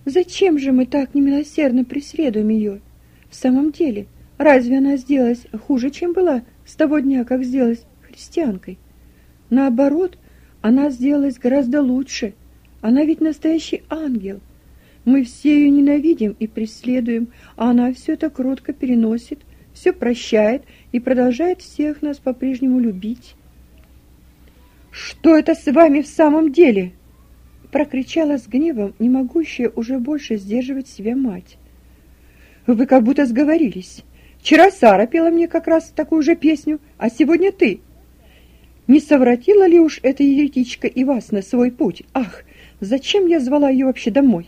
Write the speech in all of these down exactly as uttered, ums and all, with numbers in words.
Зачем же мы так немилосердно преследуем ее? В самом деле, разве она сделалась хуже, чем была с того дня, как сделалась христианкой? Наоборот, она сделалась гораздо лучше. Она ведь настоящий ангел. Мы все ее ненавидим и преследуем, а она все это кротко переносит, все прощает и продолжает всех нас по-прежнему любить. «Что это с вами в самом деле?» — прокричала с гневом, не могущая уже больше сдерживать себя мать. «Вы как будто сговорились. Вчера Сара пела мне как раз такую же песню, а сегодня ты. Не совратила ли уж эта еретичка и вас на свой путь? Ах, зачем я звала ее вообще домой?»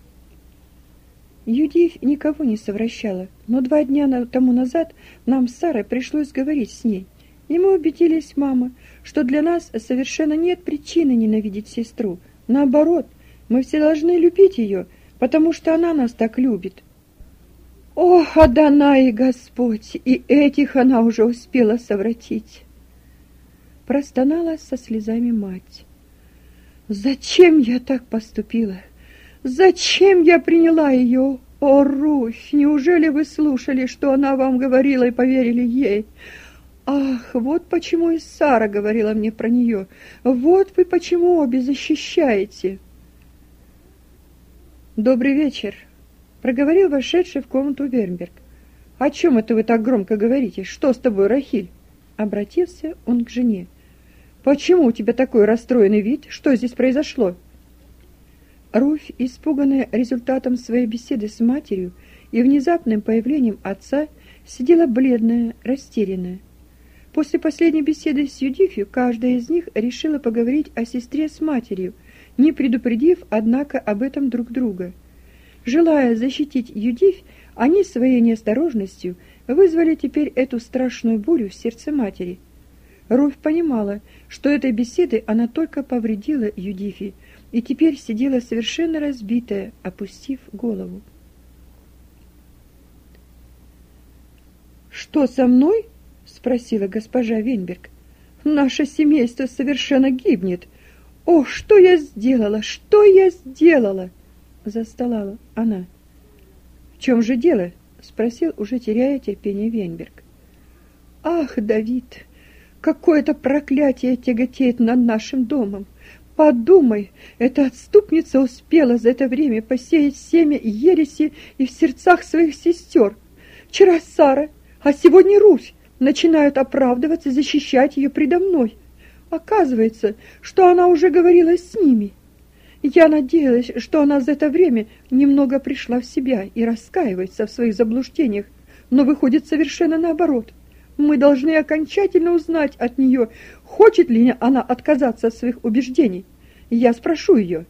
Юдивь никого не совращала, но два дня тому назад нам с Сарой пришлось говорить с ней. И мы убедились, мама, что для нас совершенно нет причины ненавидеть сестру. Наоборот, мы все должны любить ее, потому что она нас так любит. Ох, Адонай, Господь, и этих она уже успела совратить. Простонала со слезами мать. Зачем я так поступила? Зачем я приняла ее? О, Руфь, неужели вы слушали, что она вам говорила, и поверили ей? Ах, вот почему и Сара говорила мне про нее. Вот вы почему обе защищаете. Добрый вечер, проговорил вошедший в комнату Вернберг. О чем это вы так громко говорите? Что с тобой, Рахиль? Обратился он к жене. Почему у тебя такой расстроенный вид? Что здесь произошло? Руфь, испуганная результатом своей беседы с матерью и внезапным появлением отца, сидела бледная, растерянная. После последней беседы с Юдифью каждая из них решила поговорить о сестре с матерью, не предупредив, однако, об этом друг друга. Желая защитить Юдифь, они своей неосторожностью вызвали теперь эту страшную бурю в сердце матери. Руфь понимала, что этой беседой она только повредила Юдифи, и теперь сидела совершенно разбитая, опустив голову. «Что со мной?» — спросила госпожа Вейнберг. «Наше семейство совершенно гибнет. О, что я сделала? Что я сделала?» — застонала она. «В чем же дело?» — спросил, уже теряя терпение, Вейнберг. «Ах, Давид, какое-то проклятие тяготеет над нашим домом. Подумай, эта отступница успела за это время посеять семя ереси и в сердцах своих сестер. Вчера Сара, а сегодня Руфь начинают оправдываться и защищать ее предо мной. Оказывается, что она уже говорила с ними. Я надеялась, что она за это время немного пришла в себя и раскаивается в своих заблуждениях, но выходит совершенно наоборот. Мы должны окончательно узнать от нее, хочет ли она отказаться от своих убеждений. Я спрошу ее.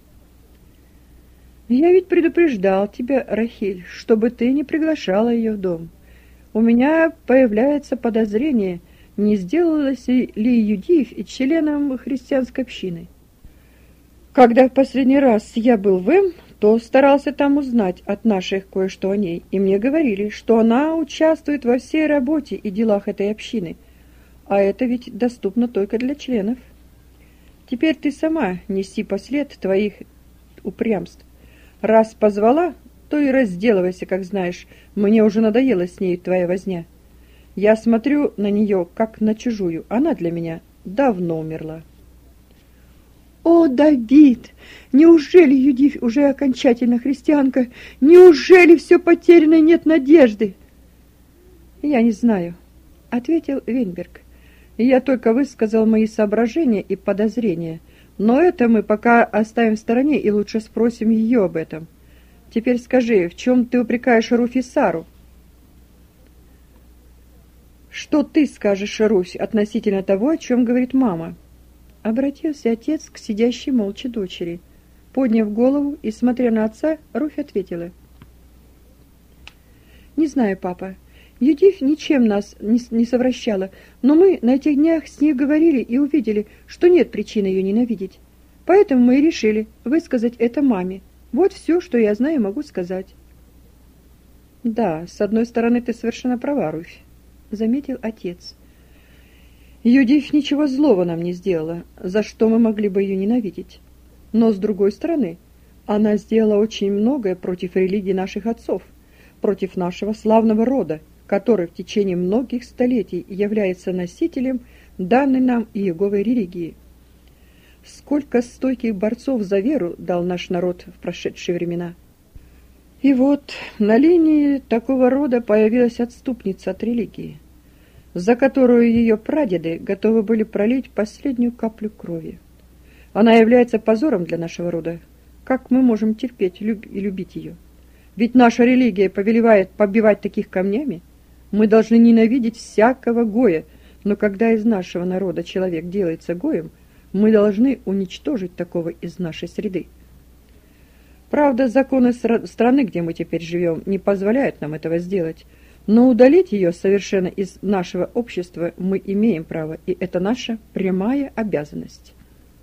Я ведь предупреждал тебя, Рахиль, чтобы ты не приглашала ее в дом. У меня появляется подозрение, не сделалась ли Юдифь членом христианской общины. Когда в последний раз я был в М, то старался там узнать от наших кое-что о ней, и мне говорили, что она участвует во всей работе и делах этой общины, а это ведь доступно только для членов. Теперь ты сама неси послед твоих упрямств. Раз позвала, то и разделывайся, как знаешь, мне уже надоела с ней твоя возня. Я смотрю на нее, как на чужую, она для меня давно умерла. О, Давид, неужели Юдифь уже окончательно христианка? Неужели все потеряно и нет надежды? Я не знаю, ответил Вейнберг. Я только высказал мои соображения и подозрения, но это мы пока оставим в стороне и лучше спросим ее об этом. Теперь скажи, в чем ты упрекаешь Руфь и Сару? Что ты скажешь, Руфь, относительно того, о чем говорит мама? Обратился отец к сидящей молча дочери. Подняв голову и смотря на отца, Руфь ответила. «Не знаю, папа. Юдифь ничем нас не, не совращала, но мы на этих днях с ней говорили и увидели, что нет причин ее ненавидеть. Поэтому мы и решили высказать это маме. Вот все, что я знаю и могу сказать». «Да, с одной стороны, ты совершенно права, Руфь», — заметил отец. Юдифь ничего злого нам не сделала, за что мы могли бы ее ненавидеть. Но, с другой стороны, Она сделала очень многое против религии наших отцов, против нашего славного рода, который в течение многих столетий является носителем данной нам Иеговой религии. Сколько стойких борцов за веру дал наш народ в прошедшие времена. И вот на линии такого рода появилась отступница от религии, за которую ее прадеды готовы были пролить последнюю каплю крови. Она является позором для нашего рода. Как мы можем терпеть люб- и любить ее? Ведь наша религия повелевает побивать таких камнями. Мы должны ненавидеть всякого гоя, но когда из нашего народа человек делается гоем, мы должны уничтожить такого из нашей среды. Правда, законы страны, где мы теперь живем, не позволяют нам этого сделать, но удалить ее совершенно из нашего общества мы имеем право, и это наша прямая обязанность.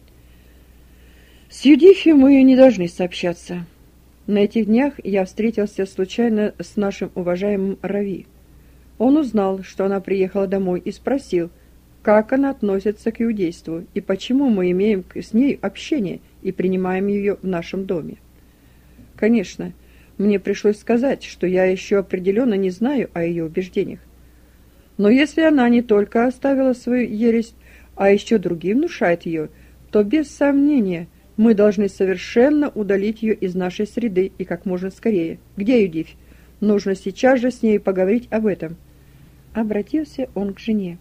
С Юдифью мы не должны сообщаться. На этих днях я встретился случайно с нашим уважаемым Рави. Он узнал, что она приехала домой, и спросил, как она относится к иудейству и почему мы имеем с ней общение и принимаем ее в нашем доме. Конечно, мне пришлось сказать, что я еще определенно не знаю о ее убеждениях. Но если она не только оставила свою ересь, а еще другим внушает ее, то без сомнения мы должны совершенно удалить ее из нашей среды и как можно скорее. Где Юдифь? Нужно сейчас же с ней поговорить об этом. Обратился он к жене.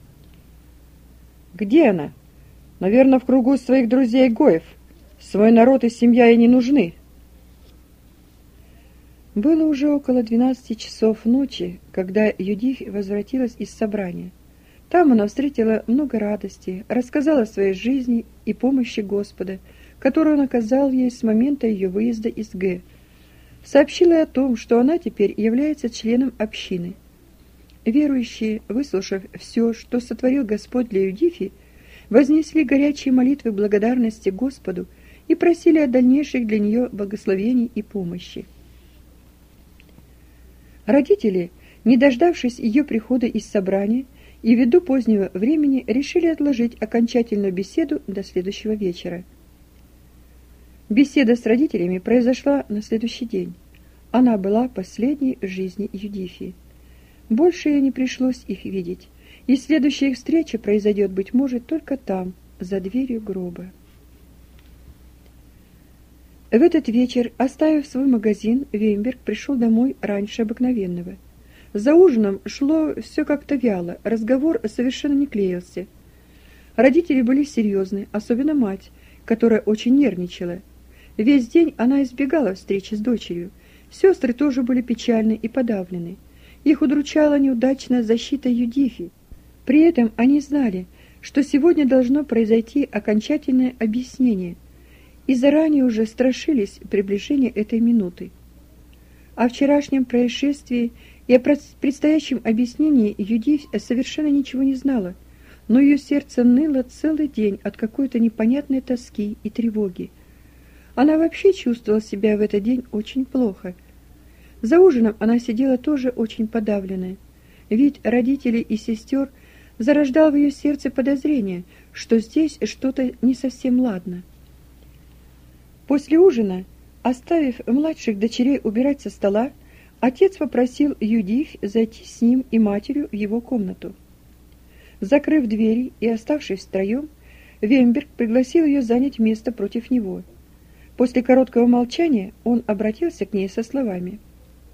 Где она? Наверное, в кругу своих друзей-гоев. Свой народ и семья ей не нужны. Было уже около двенадцати часов ночи, когда Юдифь возвратилась из собрания. Там она встретила много радости, рассказала о своей жизни и помощи Господа, которую он оказал ей с момента ее выезда из Г. Сообщила о том, что она теперь является членом общины. Верующие, выслушав все, что сотворил Господь для Юдифи, вознесли горячие молитвы благодарности Господу и просили о дальнейших для нее благословений и помощи. Родители, не дождавшись ее прихода из собрания и ввиду позднего времени, решили отложить окончательную беседу до следующего вечера. Беседа с родителями произошла на следующий день. Она была последней в жизни Юдифи. Больше ей не пришлось их видеть, и следующая их встреча произойдет, быть может, только там, за дверью гроба. В этот вечер, оставив свой магазин, Вейнберг пришел домой раньше обыкновенного. За ужином шло все как-то вяло, разговор совершенно не клеился. Родители были серьезны, особенно мать, которая очень нервничала. Весь день она избегала встречи с дочерью. Сестры тоже были печальны и подавлены. Их удручала неудачная защита Юдифи. При этом они знали, что сегодня должно произойти окончательное объяснение, и заранее уже страшились приближения этой минуты. О вчерашнем происшествии и о предстоящем объяснении Юдифь совершенно ничего не знала, но ее сердце ныло целый день от какой-то непонятной тоски и тревоги. Она вообще чувствовала себя в этот день очень плохо. За ужином она сидела тоже очень подавленная. Вид родителей и сестер зарождал в ее сердце подозрение, что здесь что-то не совсем ладно. После ужина, оставив младших дочерей убирать со стола, отец попросил Юдифь зайти с ним и матерью в его комнату. Закрыв двери и оставшись втроем, Вейнберг пригласил ее занять место против него. После короткого молчания он обратился к ней со словами: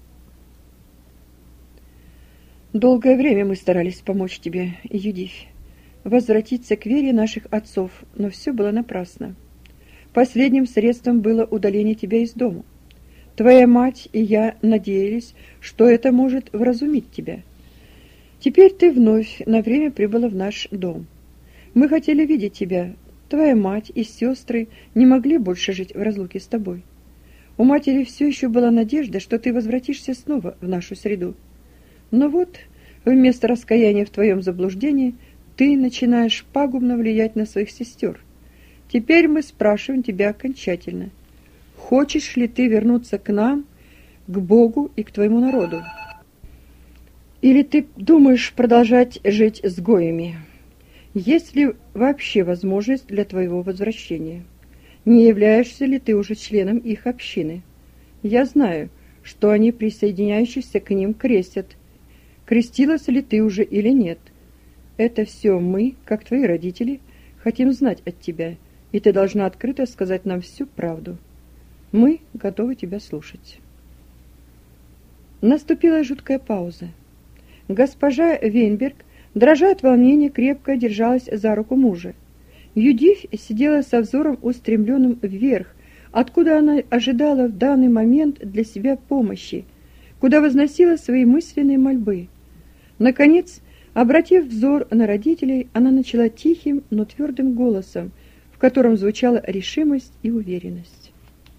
«Долгое время мы старались помочь тебе, Юдифь, возвратиться к вере наших отцов, но все было напрасно. Последним средством было удаление тебя из дому. Твоя мать и я надеялись, что это может вразумить тебя. Теперь ты вновь на время прибыла в наш дом. Мы хотели видеть тебя. Твоя мать и сестры не могли больше жить в разлуке с тобой. У матери все еще была надежда, что ты возвратишься снова в нашу среду. Но вот, вместо раскаяния в твоем заблуждении, ты начинаешь пагубно влиять на своих сестер. Теперь мы спрашиваем тебя окончательно. Хочешь ли ты вернуться к нам, к Богу и к твоему народу? Или ты думаешь продолжать жить с гоями? Есть ли вообще возможность для твоего возвращения? Не являешься ли ты уже членом их общины? Я знаю, что они присоединяющихся к ним крестят. Крестилась ли ты уже или нет? Это все мы, как твои родители, хотим знать от тебя, и ты должна открыто сказать нам всю правду. Мы готовы тебя слушать». Наступила жуткая пауза. Госпожа Вейнберг, дрожа от волнения, крепко держалась за руку мужа. Юдифь сидела со взором устремленным вверх, откуда она ожидала в данный момент для себя помощи, куда возносила свои мысленные мольбы. Наконец, обратив взор на родителей, она начала тихим, но твердым голосом, в котором звучала решимость и уверенность.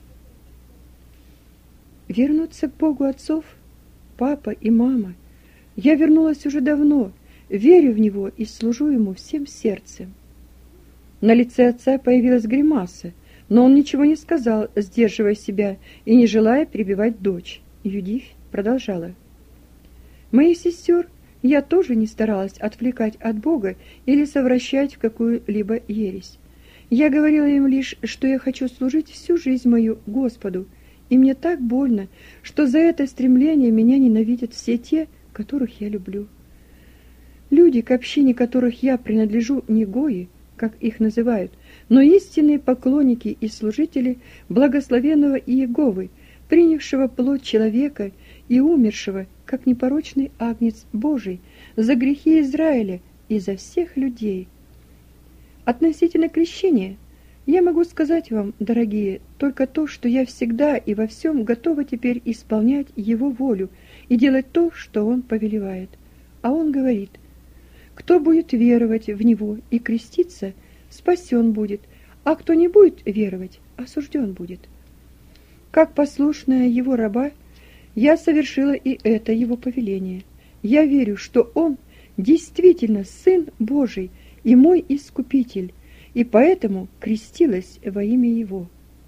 «Вернуться к Богу отцов, папа и мама. Я вернулась уже давно, верю в Него и служу Ему всем сердцем». На лице отца появилась гримаса, но он ничего не сказал, сдерживая себя и не желая перебивать дочь. Юдифь продолжала. «Моих сестер я тоже не старалась отвлекать от Бога или совращать в какую-либо ересь. Я говорила им лишь, что я хочу служить всю жизнь мою Господу, и мне так больно, что за это стремление меня ненавидят все те, которых я люблю. Люди, к общине которых я принадлежу, не гои, как их называют, но истинные поклонники и служители благословенного Иеговы, принявшего плоть человека и умершего, как непорочный агнец Божий, за грехи Израиля и за всех людей. Относительно крещения, я могу сказать вам, дорогие, только то, что я всегда и во всем готова теперь исполнять Его волю и делать то, что Он повелевает. А Он говорит: кто будет веровать в Него и креститься, спасен будет, а кто не будет веровать, осужден будет. Как послушная Его раба, я совершила и это Его повеление. Я верю, что Он действительно Сын Божий и мой Искупитель, и поэтому крестилась во имя Его».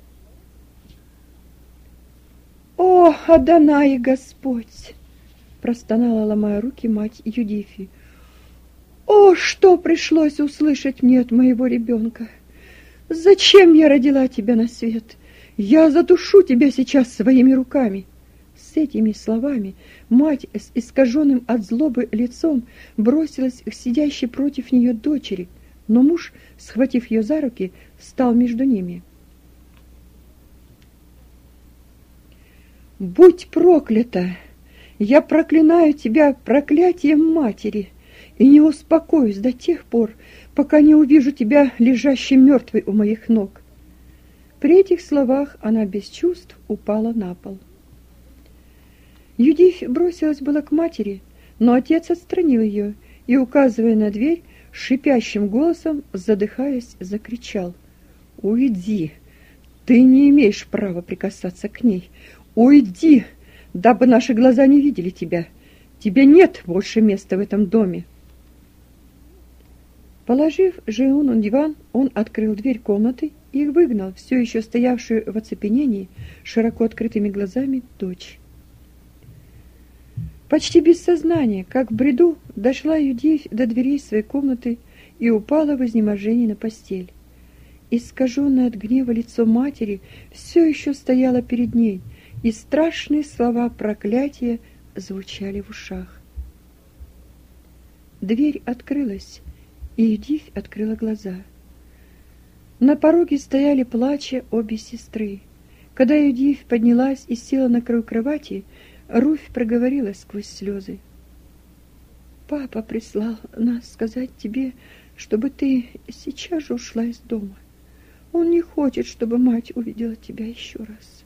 «О, Адонай Господь!» — простонала, ломая руки, мать Юдифи. «О, что пришлось услышать мне от моего ребенка! Зачем я родила тебя на свет? Я задушу тебя сейчас своими руками!» С этими словами мать с искаженным от злобы лицом бросилась к сидящей против нее дочери, но муж, схватив ее за руки, встал между ними. «Будь проклята! Я проклинаю тебя проклятием матери и не успокоюсь до тех пор, пока не увижу тебя лежащей мертвой у моих ног». При этих словах она без чувств упала на пол. Юдифь бросилась была к матери, но отец отстранил ее и, указывая на дверь, шипящим голосом, задыхаясь, закричал: «Уйди! Ты не имеешь права прикасаться к ней! Уйди, дабы наши глаза не видели тебя! Тебе нет больше места в этом доме!» Положив Жеу на диван, он открыл дверь комнаты и выгнал все еще стоявшую в оцепенении, широко открытыми глазами, дочь. Почти без сознания, как в бреду, дошла Юдифь до дверей своей комнаты и упала в изнеможении на постель. Искаженное от гнева лицо матери все еще стояло перед ней, и страшные слова проклятия звучали в ушах. Дверь открылась, и Юдифь открыла глаза. На пороге стояли, плача, обе сестры. Когда Юдифь поднялась и села на краю кровати, Руфь проговорила сквозь слезы: «Папа прислал нас сказать тебе, чтобы ты сейчас же ушла из дома. Он не хочет, чтобы мать увидела тебя еще раз».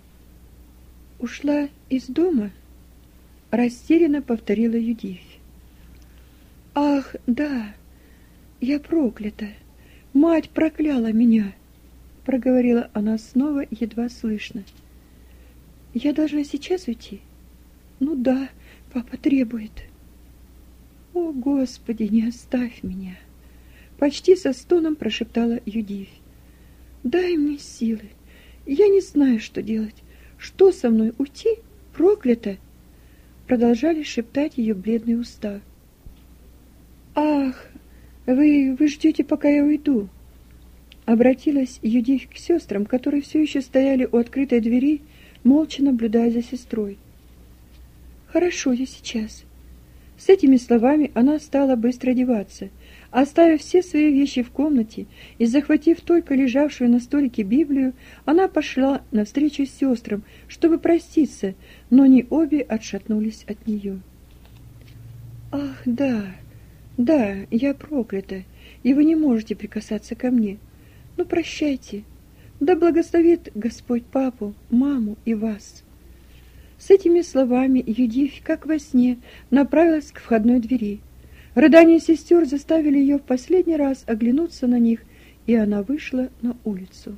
«Ушла из дома?» — растерянно повторила Юдифь. «Ах, да, я проклята. Мать прокляла меня», — проговорила она снова, едва слышно. «Я должна сейчас уйти?» «Ну да, папа требует». «О, Господи, не оставь меня!» Почти со стоном прошептала Юдифь. «Дай мне силы. Я не знаю, что делать. Что со мной, уйти? Проклято!» Продолжали шептать ее бледные уста. «Ах, вы, вы ждете, пока я уйду?» Обратилась Юдифь к сестрам, которые все еще стояли у открытой двери, молча наблюдая за сестрой. «Хорошо, я сейчас». С этими словами она стала быстро одеваться. Оставив все свои вещи в комнате и захватив только лежавшую на столике Библию, она пошла навстречу сестрам, чтобы проститься, но не обе отшатнулись от нее. «Ах, да, да, я проклята, и вы не можете прикасаться ко мне. Ну, прощайте. Да благословит Господь папу, маму и вас». С этими словами Юдифь, как во сне, направилась к входной двери. Рыдания сестер заставили ее в последний раз оглянуться на них, и она вышла на улицу.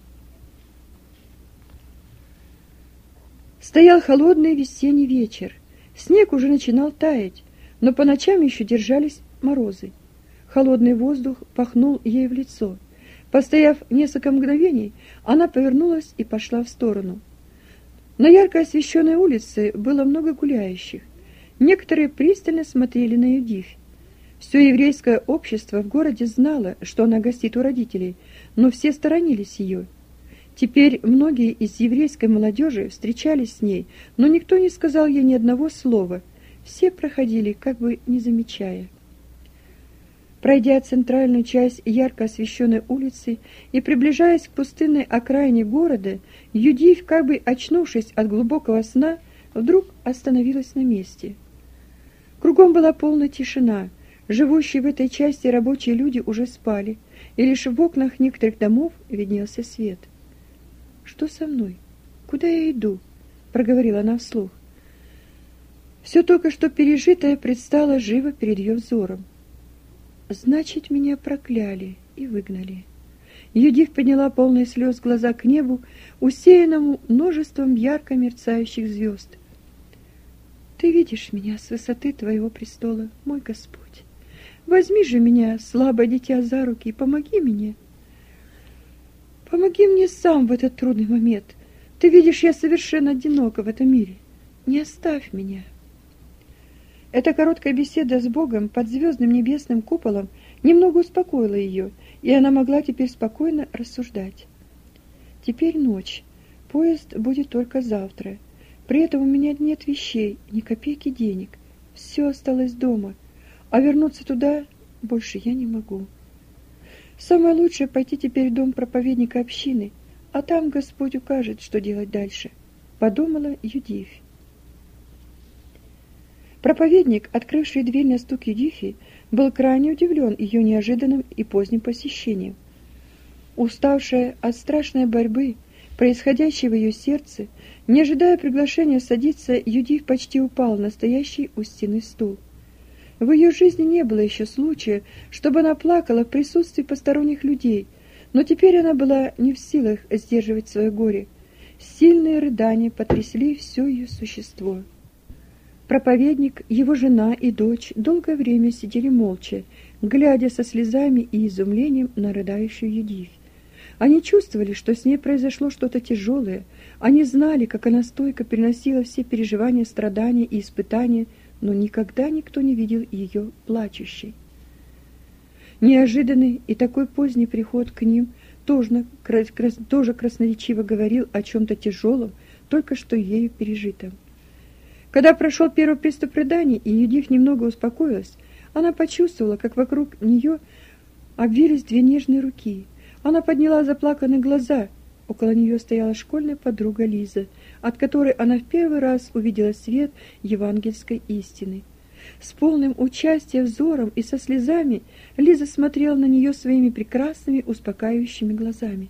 Стоял холодный весенний вечер. Снег уже начинал таять, но по ночам еще держались морозы. Холодный воздух пахнул ей в лицо. Постояв несколько мгновений, она повернулась и пошла в сторону. На ярко освещенной улице было много гуляющих. Некоторые пристально смотрели на Юдифь. Все еврейское общество в городе знало, что она гостит у родителей, но все сторонились ее. Теперь многие из еврейской молодежи встречались с ней, но никто не сказал ей ни одного слова. Все проходили, как бы не замечая. Пройдя центральную часть ярко освещенной улицы и приближаясь к пустынной окраине города, Юдифь, как бы очнувшись от глубокого сна, вдруг остановилась на месте. Кругом была полная тишина. Живущие в этой части рабочие люди уже спали, и лишь в окнах некоторых домов виднелся свет. «Что со мной? Куда я иду?» — проговорила она вслух. Все только что пережитое предстало живо перед ее взором. «Значит, меня прокляли и выгнали». Юдифь подняла полные слез глаза к небу, усеянному множеством ярко мерцающих звезд. «Ты видишь меня с высоты твоего престола, мой Господь. Возьми же меня, слабое дитя, за руки и помоги мне. Помоги мне сам в этот трудный момент. Ты видишь, я совершенно одинока в этом мире. Не оставь меня». Эта короткая беседа с Богом под звездным небесным куполом немного успокоила ее, и она могла теперь спокойно рассуждать. «Теперь ночь. Поезд будет только завтра. При этом у меня нет вещей, ни копейки денег. Все осталось дома, а вернуться туда больше я не могу. Самое лучшее пойти теперь в дом проповедника общины, а там Господь укажет, что делать дальше», — подумала Юдифь. Проповедник, открывший дверь на стук Юдифи, был крайне удивлен ее неожиданным и поздним посещением. Уставшая от страшной борьбы, происходящей в ее сердце, не ожидая приглашения садиться, Юдифь почти упала на стоящий у стены стул. В ее жизни не было еще случая, чтобы она плакала в присутствии посторонних людей, но теперь она была не в силах сдерживать свое горе. Сильные рыдания потрясли все ее существо. Проповедник, его жена и дочь долгое время сидели молча, глядя со слезами и изумлением на рыдающую Юдифь. Они чувствовали, что с ней произошло что-то тяжелое. Они знали, как она стойко переносила все переживания, страдания и испытания, но никогда никто не видел ее плачущей. Неожиданный и такой поздний приход к ним тоже, тоже красноречиво говорил о чем-то тяжелом, только что ею пережитом. Когда прошел первый приступ рыданий, и Юдифь немного успокоилась, она почувствовала, как вокруг нее обвились две нежные руки. Она подняла заплаканные глаза. Около нее стояла школьная подруга Лиза, от которой она в первый раз увидела свет евангельской истины. С полным участием взором и со слезами Лиза смотрела на нее своими прекрасными, успокаивающими глазами.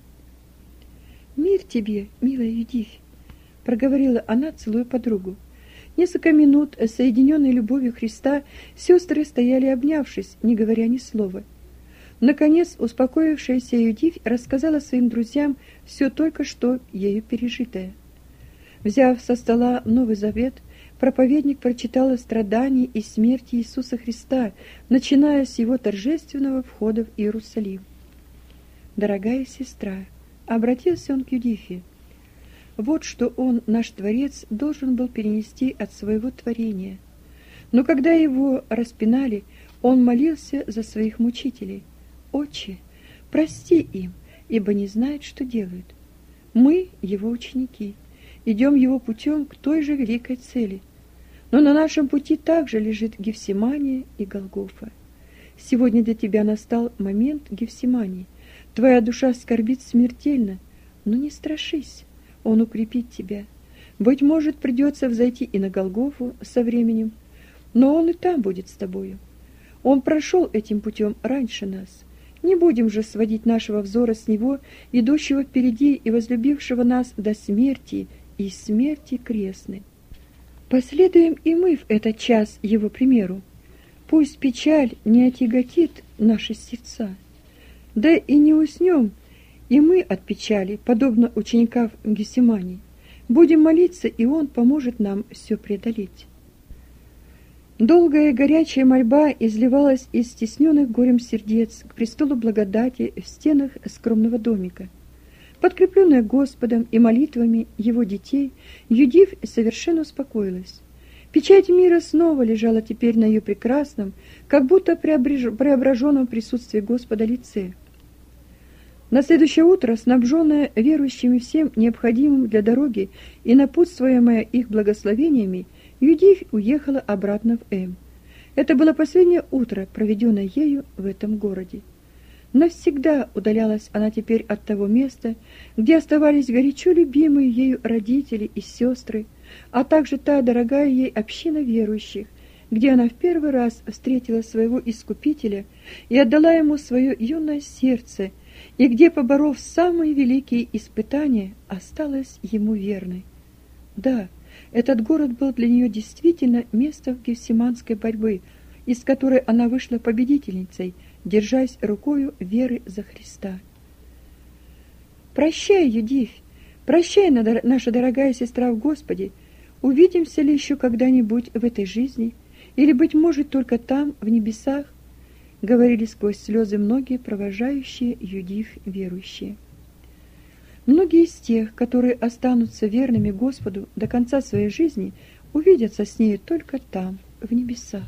«Мир тебе, милая Юдифь!» — проговорила она, целуя подругу. Несколько минут, соединенные любовью Христа, сестры стояли обнявшись, не говоря ни слова. Наконец, успокоившаяся Юдифь рассказала своим друзьям все только что ею пережитое. Взяв со стола Новый Завет, проповедник прочитал о страдании и смерти Иисуса Христа, начиная с его торжественного входа в Иерусалим. «Дорогая сестра», — обратился он к Юдифе, — вот что он, наш Творец, должен был перенести от своего творения. Но когда его распинали, он молился за своих мучителей. «Отче, прости им, ибо не знает, что делает. Мы, его ученики, идем его путем к той же великой цели. Но на нашем пути также лежит Гефсимания и Голгофа. Сегодня для тебя настал момент Гефсимании. Твоя душа скорбит смертельно, но не страшись, он укрепит тебя. Быть может, придется взойти и на Голгофу со временем, но он и там будет с тобою. Он прошел этим путем раньше нас. Не будем же сводить нашего взора с него, идущего впереди и возлюбившего нас до смерти и смерти крестной. Последуем и мы в этот час его примеру. Пусть печаль не отяготит наши сердца, да и не уснем и мы от печали, подобно ученикам Гефсимании. Будем молиться, и он поможет нам все преодолеть. Долгая горячая мольба изливалась из стесненных горем сердец к престолу благодати в стенах скромного домика. Подкрепленная Господом и молитвами его детей, Юдиф совершенно успокоилась. Печать мира снова лежала теперь на ее прекрасном, как будто преображенном присутствии Господа лице. На следующее утро, снабженная верующими всем необходимым для дороги и напутствуемая их благословениями, Юдиф уехала обратно в Эм. Это было последнее утро, проведенное ею в этом городе. Навсегда удалялась она теперь от того места, где оставались горячо любимые ею родители и сестры, а также та дорогая ей община верующих, где она в первый раз встретила своего Искупителя и отдала ему свое юное сердце, и где, поборов самые великие испытания, осталась ему верной. Да, этот город был для нее действительно местом гефсиманской борьбы, из которой она вышла победительницей, держась рукою веры за Христа. Прощай, Юдиф, прощай, наша дорогая сестра в Господе. Увидимся ли еще когда-нибудь в этой жизни, или, быть может, только там, в небесах? Говорили сквозь слезы многие провожающие Юдиф верующие. Многие из тех, которые останутся верными Господу до конца своей жизни, увидятся с нею только там, в небесах.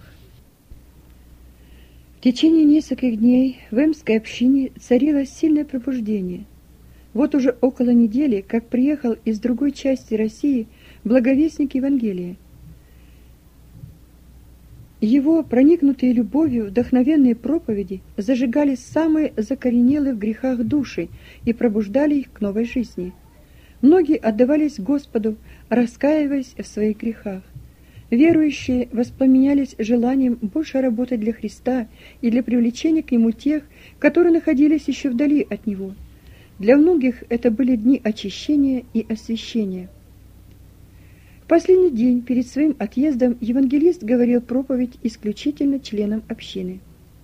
В течение нескольких дней в Эмской общине царило сильное пробуждение. Вот уже около недели, как приехал из другой части России благовестник Евангелия. Его проникнутые любовью вдохновенные проповеди зажигали самые закоренелые в грехах души и пробуждали их к новой жизни. Многие отдавались Господу, раскаиваясь в своих грехах. Верующие воспламенялись желанием больше работать для Христа и для привлечения к Нему тех, которые находились еще вдали от Него. Для многих это были дни очищения и освящения. В последний день перед своим отъездом евангелист говорил проповедь исключительно членам общины.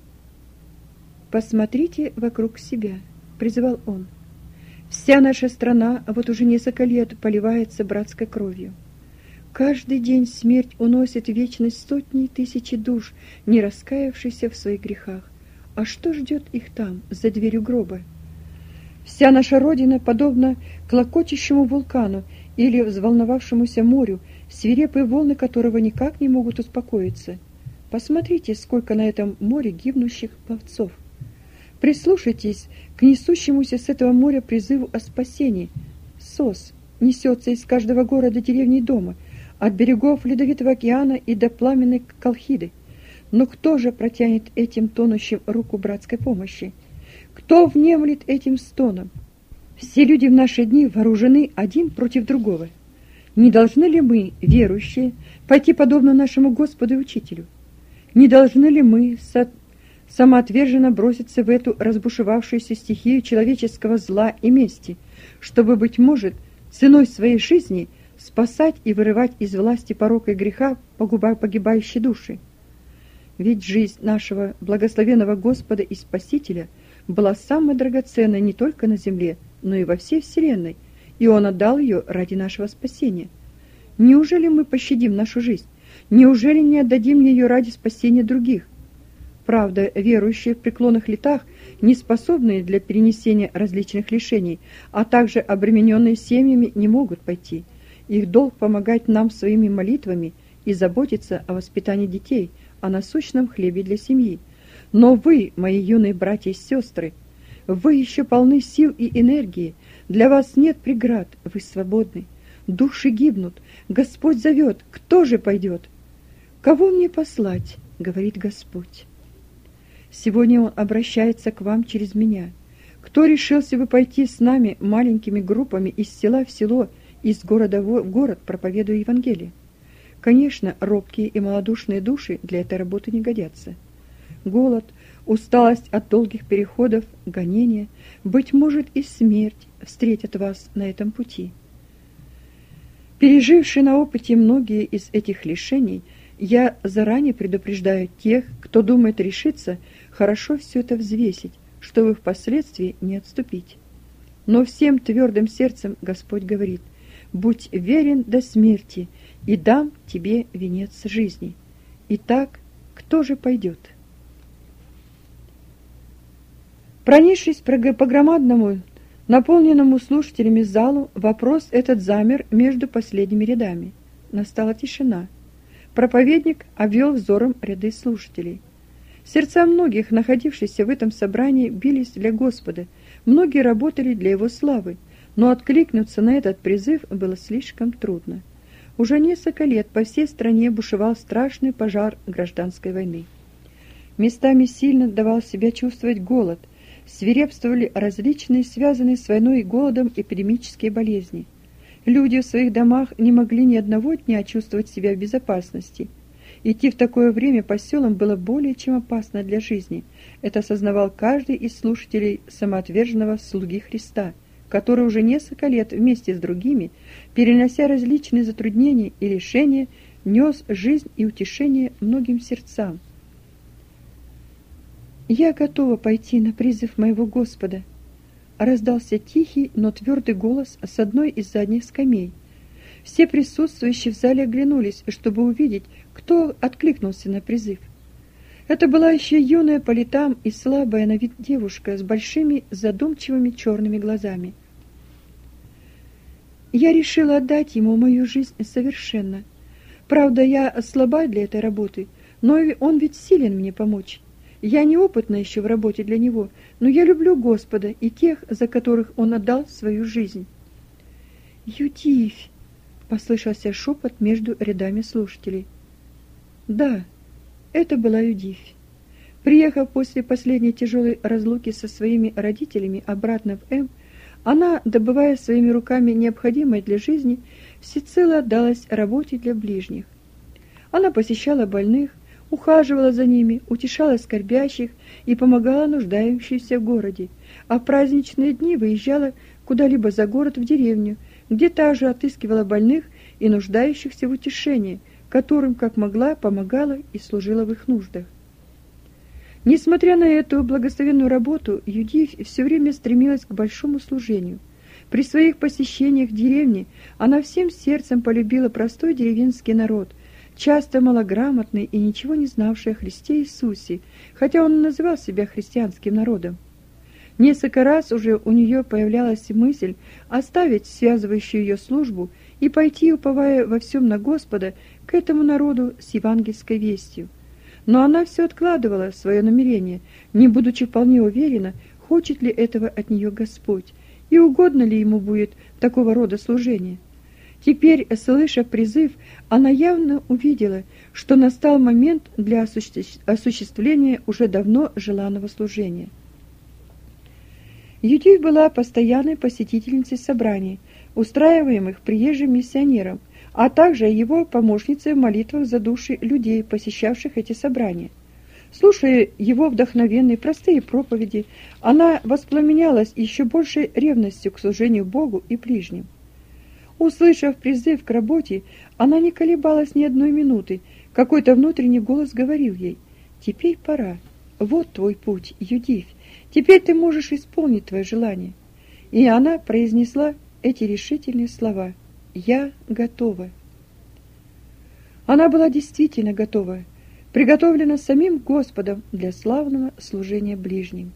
«Посмотрите вокруг себя», — призывал он. «Вся наша страна вот уже несколько лет поливается братской кровью. Каждый день смерть уносит в вечность сотни и тысячи душ, не раскаявшихся в своих грехах. А что ждет их там, за дверью гроба? Вся наша Родина подобна клокочущему вулкану или взволновавшемуся морю, свирепые волны которого никак не могут успокоиться. Посмотрите, сколько на этом море гибнущих пловцов. Прислушайтесь к несущемуся с этого моря призыву о спасении. СОС несется из каждого города, деревни и дома, от берегов Ледовитого океана и до пламенной Колхиды. Но кто же протянет этим тонущим руку братской помощи? Кто внемлет этим стонам? Все люди в наши дни вооружены один против другого. Не должны ли мы, верующие, пойти подобно нашему Господу и Учителю? Не должны ли мы со... самоотверженно броситься в эту разбушевавшуюся стихию человеческого зла и мести, чтобы, быть может, ценой своей жизни спасать и вырывать из власти порока и греха погибающие души? Ведь жизнь нашего благословенного Господа и Спасителя была самой драгоценной не только на земле, но и во всей вселенной, и Он отдал ее ради нашего спасения. Неужели мы пощадим нашу жизнь? Неужели не отдадим ее ради спасения других? Правда, верующие в преклонных летах, не способные для перенесения различных лишений, а также обремененные семьями, не могут пойти. Их долг помогать нам своими молитвами и заботиться о воспитании детей, о насущном хлебе для семьи. Но вы, мои юные братья и сестры, Вы еще полны сил и энергии. Для вас нет преград. Вы свободны. Души гибнут. Господь зовет. Кто же пойдет? Кого мне послать? Говорит Господь. Сегодня Он обращается к вам через меня. Кто решился бы пойти с нами маленькими группами из села в село, из города в город, проповедуя Евангелие? Конечно, робкие и малодушные души для этой работы не годятся. Голод, усталость от долгих переходов, гонения, быть может, и смерть встретят вас на этом пути. Переживший на опыте многие из этих лишений, я заранее предупреждаю тех, кто думает решиться, хорошо все это взвесить, чтобы впоследствии не отступить. Но всем твердым сердцем Господь говорит: «Будь верен до смерти, и дам тебе венец жизни». Итак, кто же пойдет? Пронесшись по громадному, наполненному слушателями залу, вопрос этот замер между последними рядами. Настала тишина. Проповедник обвел взором ряды слушателей. Сердца многих, находившихся в этом собрании, бились для Господа, многие работали для Его славы, но откликнуться на этот призыв было слишком трудно. Уже несколько лет по всей стране бушевал страшный пожар гражданской войны. Местами сильно давал себя чувствовать голод, свирепствовали различные связанные с войной и голодом эпидемические болезни. Люди в своих домах не могли ни одного дня чувствовать себя в безопасности. Идти в такое время по селам было более чем опасно для жизни. Это осознавал каждый из слушателей самоотверженного слуги Христа, который уже несколько лет вместе с другими, перенося различные затруднения и лишения, нес жизнь и утешение многим сердцам. «Я готова пойти на призыв моего Господа», — раздался тихий, но твердый голос с одной из задних скамей. Все присутствующие в зале оглянулись, чтобы увидеть, кто откликнулся на призыв. Это была еще юная по летам и слабая на вид девушка с большими задумчивыми черными глазами. «Я решила отдать ему мою жизнь совершенно. Правда, я слаба для этой работы, но он ведь силен мне помочь. Я неопытна еще в работе для него, но я люблю Господа и тех, за которых Он отдал свою жизнь». «Юдивь!» — послышался шепот между рядами слушателей. Да, это была Юдивь. Приехав после последней тяжелой разлуки со своими родителями обратно в М, она, добывая своими руками необходимое для жизни, всецело отдалась работе для ближних. Она посещала больных, ухаживала за ними, утешала скорбящих и помогала нуждающимся в городе, а в праздничные дни выезжала куда-либо за город в деревню, где также отыскивала больных и нуждающихся в утешении, которым, как могла, помогала и служила в их нуждах. Несмотря на эту благословенную работу, Юдивь все время стремилась к большому служению. При своих посещениях деревни она всем сердцем полюбила простой деревенский народ, часто малограмотный и ничего не знавший о Христе Иисусе, хотя он называл себя христианским народом. Несколько раз уже у нее появлялась мысль оставить связывающую ее службу и пойти, уповая во всем на Господа, к этому народу с евангельской вестью. Но она все откладывала свое намерение, не будучи вполне уверена, хочет ли этого от нее Господь, и угодно ли ему будет такого рода служение. Теперь, слыша призыв, она явно увидела, что настал момент для осуществления уже давно желанного служения. Юдивь была постоянной посетительницей собраний, устраиваемых приезжим миссионером, а также его помощницей в молитвах за души людей, посещавших эти собрания. Слушая его вдохновенные простые проповеди, она воспламенялась еще большей ревностью к служению Богу и ближним. Услышав призыв к работе, она не колебалась ни одной минуты. Какой-то внутренний голос говорил ей: «Теперь пора. Вот твой путь, Юдивь. Теперь ты можешь исполнить твое желание». И она произнесла эти решительные слова: «Я готова». Она была действительно готова, приготовлена самим Господом для славного служения ближним.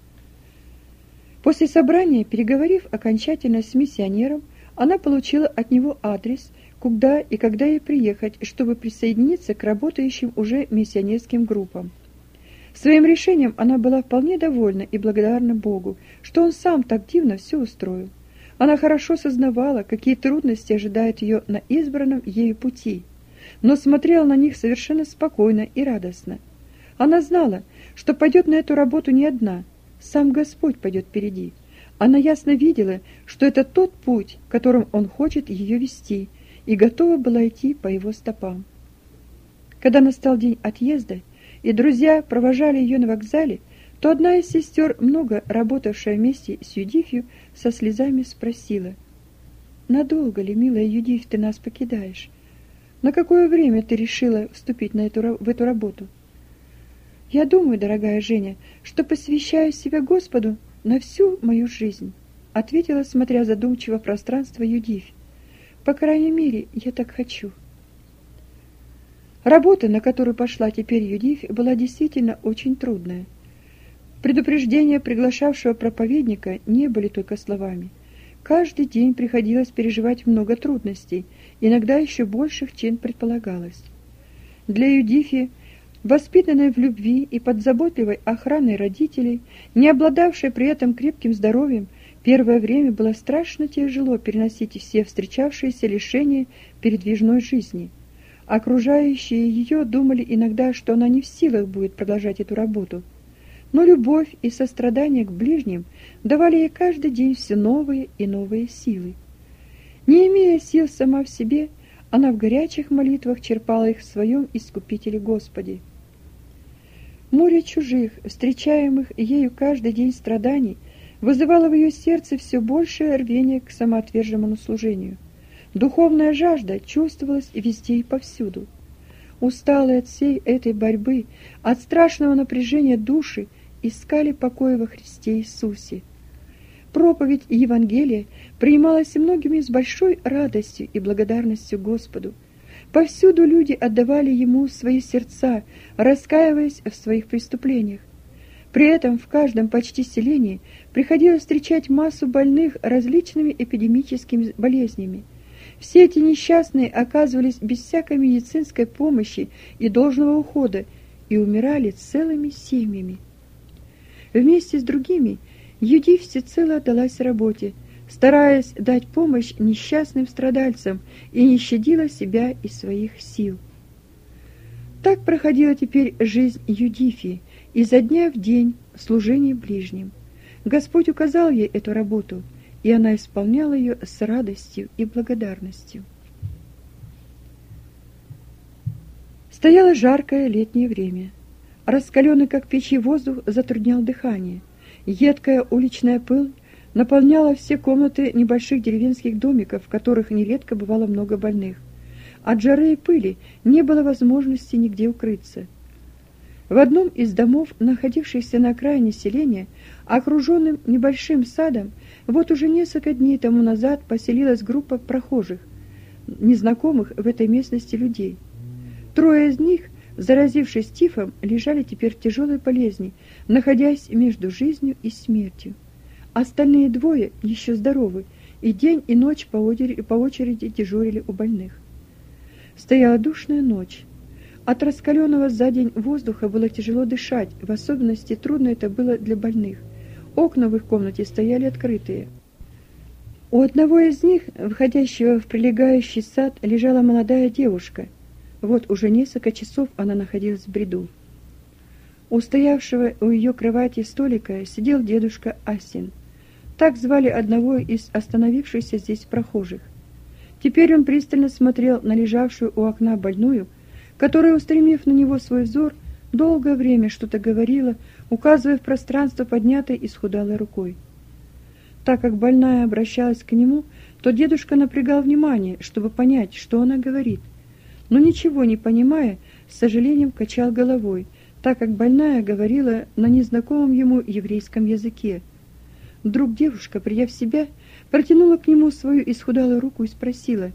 После собрания, переговорив окончательно с миссионером, она получила от него адрес, куда и когда ей приехать, чтобы присоединиться к работающим уже миссионерским группам. Своим решением она была вполне довольна и благодарна Богу, что он сам так дивно все устроил. Она хорошо сознавала, какие трудности ожидают ее на избранном ею пути, но смотрела на них совершенно спокойно и радостно. Она знала, что пойдет на эту работу не одна, сам Господь пойдет впереди. Она ясно видела, что это тот путь, которым Он хочет ее вести, и готова была идти по Его стопам. Когда настал день отъезда, и друзья провожали ее на вокзале, то одна из сестер, много работавшая вместе с Юдифью, со слезами спросила: «Надолго ли, милая Юдифь, ты нас покидаешь? На какое время ты решила вступить на эту, в эту работу?» «Я думаю, дорогая Женя, что посвящаю себя Господу на всю мою жизнь», ответила, смотря задумчиво в пространство, Юдифь. «По крайней мере, я так хочу». Работа, на которую пошла теперь Юдифь, была действительно очень трудная. Предупреждения приглашавшего проповедника не были только словами. Каждый день приходилось переживать много трудностей, иногда еще больших, чем предполагалось. Для Юдифи, воспитанной в любви и под заботливой охраной родителей, не обладавшей при этом крепким здоровьем, первое время было страшно тяжело переносить все встречавшиеся лишения передвижной жизни. Окружающие ее думали иногда, что она не в силах будет продолжать эту работу. Но любовь и сострадание к ближним давали ей каждый день все новые и новые силы. Не имея сил сама в себе, она в горячих молитвах черпала их в своем Искупителе Господе. Море чужих, встречаемых ею каждый день страданий, вызывало в ее сердце все большее рвение к самоотверженному служению. Духовная жажда чувствовалась везде и повсюду. Усталые от всей этой борьбы, от страшного напряжения души, искали покоя во Христе Иисусе. Проповедь Евангелия принималась многими с большой радостью и благодарностью Господу. Повсюду люди отдавали Ему свои сердца, раскаиваясь в своих преступлениях. При этом в каждом почти селении приходилось встречать массу больных различными эпидемическими болезнями. Все эти несчастные оказывались без всякой медицинской помощи и должного ухода и умирали целыми семьями. Вместе с другими Юдифь всецело отдалась работе, стараясь дать помощь несчастным страдальцам, и не щадила себя и своих сил. Так проходила теперь жизнь Юдифи, изо дня в день в служении ближним. Господь указал ей эту работу, и она исполняла ее с радостью и благодарностью. Стояло жаркое летнее время. Раскаленный, как печи, воздух затруднял дыхание. Едкая уличная пыль наполняла все комнаты небольших деревенских домиков, в которых нередко бывало много больных. От жары и пыли не было возможности нигде укрыться. В одном из домов, находившихся на окраине селения, окруженным небольшим садом, вот уже несколько дней тому назад поселилась группа прохожих, незнакомых в этой местности людей. Трое из них, заразившись тифом, лежали теперь в тяжелой болезни, находясь между жизнью и смертью. Остальные двое еще здоровы, и день и ночь по очереди дежурили у больных. Стояла душная ночь. От раскаленного за день воздуха было тяжело дышать, в особенности трудно это было для больных. Окна в их комнате стояли открытые. У одного из них, выходящего в прилегающий сад, лежала молодая девушка. Вот уже несколько часов она находилась в бреду. У стоявшего у ее кровати столика сидел дедушка Асин. Так звали одного из остановившихся здесь прохожих. Теперь он пристально смотрел на лежавшую у окна больную, которая, устремив на него свой взор, долгое время что-то говорила, указывая в пространство поднятой и исхудалой рукой. Так как больная обращалась к нему, то дедушка напрягал внимание, чтобы понять, что она говорит. Но ничего не понимая, с сожалением качал головой, так как больная говорила на незнакомом ему еврейском языке. Вдруг девушка, придя в себя, протянула к нему свою исхудалую руку и спросила: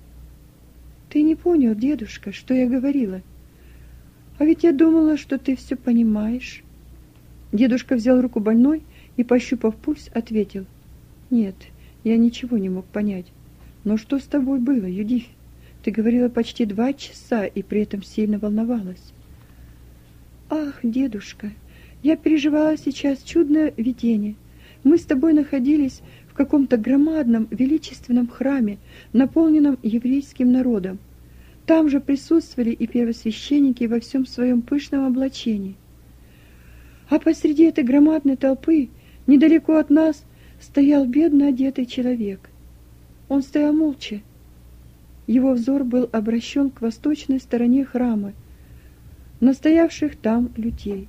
«Ты не понял, дедушка, что я говорила? А ведь я думала, что ты все понимаешь». Дедушка взял руку больной и, пощупав пульс, ответил: «Нет, я ничего не мог понять. Но что с тобой было, Юдифь? Ты говорила почти два часа и при этом сильно волновалась». Ах, дедушка, я переживала сейчас чудное видение. Мы с тобой находились в каком-то громадном, величественном храме, наполненном еврейским народом. Там же присутствовали и первосвященники во всем своем пышном облачении. А посреди этой громадной толпы, недалеко от нас, стоял бедно одетый человек. Он стоял молча. Его взор был обращен к восточной стороне храма, на стоявших там людей.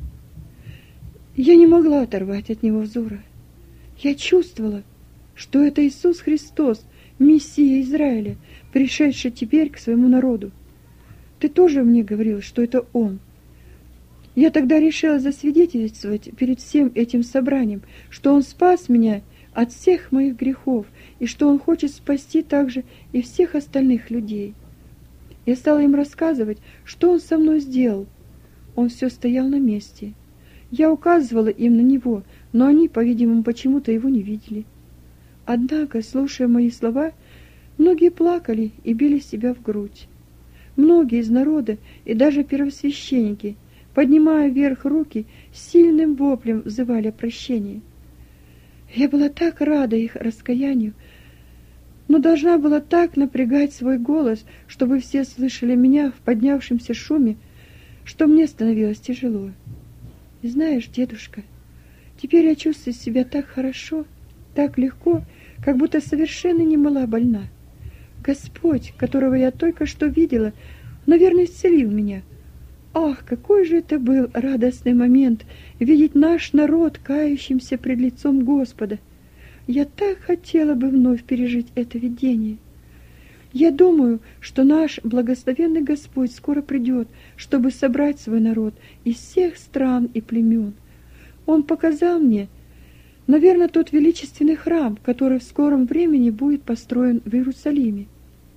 Я не могла оторвать от него взора. Я чувствовала, что это Иисус Христос, Мессия Израиля, пришедший теперь к своему народу. Ты тоже мне говорил, что это Он. Я тогда решила засвидетельствовать перед всем этим собранием, что Он спас меня от всех моих грехов, и что Он хочет спасти также и всех остальных людей. Я стала им рассказывать, что Он со мной сделал. Он все стоял на месте. Я указывала им на Него, но они, по-видимому, почему-то Его не видели. Однако, слушая мои слова, многие плакали и били себя в грудь. Многие из народа и даже первосвященники, поднимая вверх руки, сильным воплем взывали о прощении. Я была так рада их раскаянию, но должна была так напрягать свой голос, чтобы все слышали меня в поднявшемся шуме, что мне становилось тяжело. И знаешь, дедушка, теперь я чувствую себя так хорошо, так легко, как будто совершенно не была больна. Господь, которого я только что видела, наверное, исцелил меня. Ах, какой же это был радостный момент видеть наш народ кающимся пред лицом Господа. Я так хотела бы вновь пережить это видение. Я думаю, что наш благословенный Господь скоро придет, чтобы собрать свой народ из всех стран и племен. Он показал мне, наверное, тот величественный храм, который в скором времени будет построен в Иерусалиме.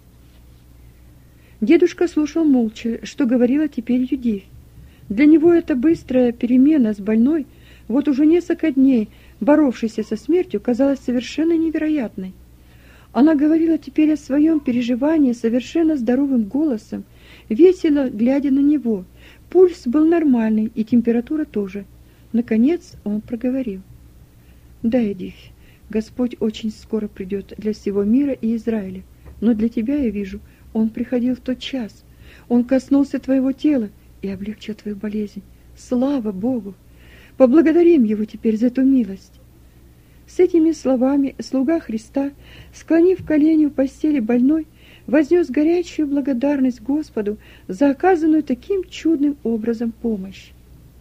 Дедушка слушал молча, что говорила теперь Юдивь. Для него эта быстрая перемена с больной, вот уже несколько дней боровшейся со смертью, казалась совершенно невероятной. Она говорила теперь о своем переживании совершенно здоровым голосом, весело глядя на него. Пульс был нормальный, и температура тоже. Наконец он проговорил. «Да, Юдивь, Господь очень скоро придет для всего мира и Израиля, но для тебя, я вижу, Он приходил в тот час. Он коснулся твоего тела и облегчил твою болезнь. Слава Богу! Поблагодарим Его теперь за эту милость». С этими словами слуга Христа, склонив колени у постели больной, вознес горячую благодарность Господу за оказанную таким чудным образом помощь.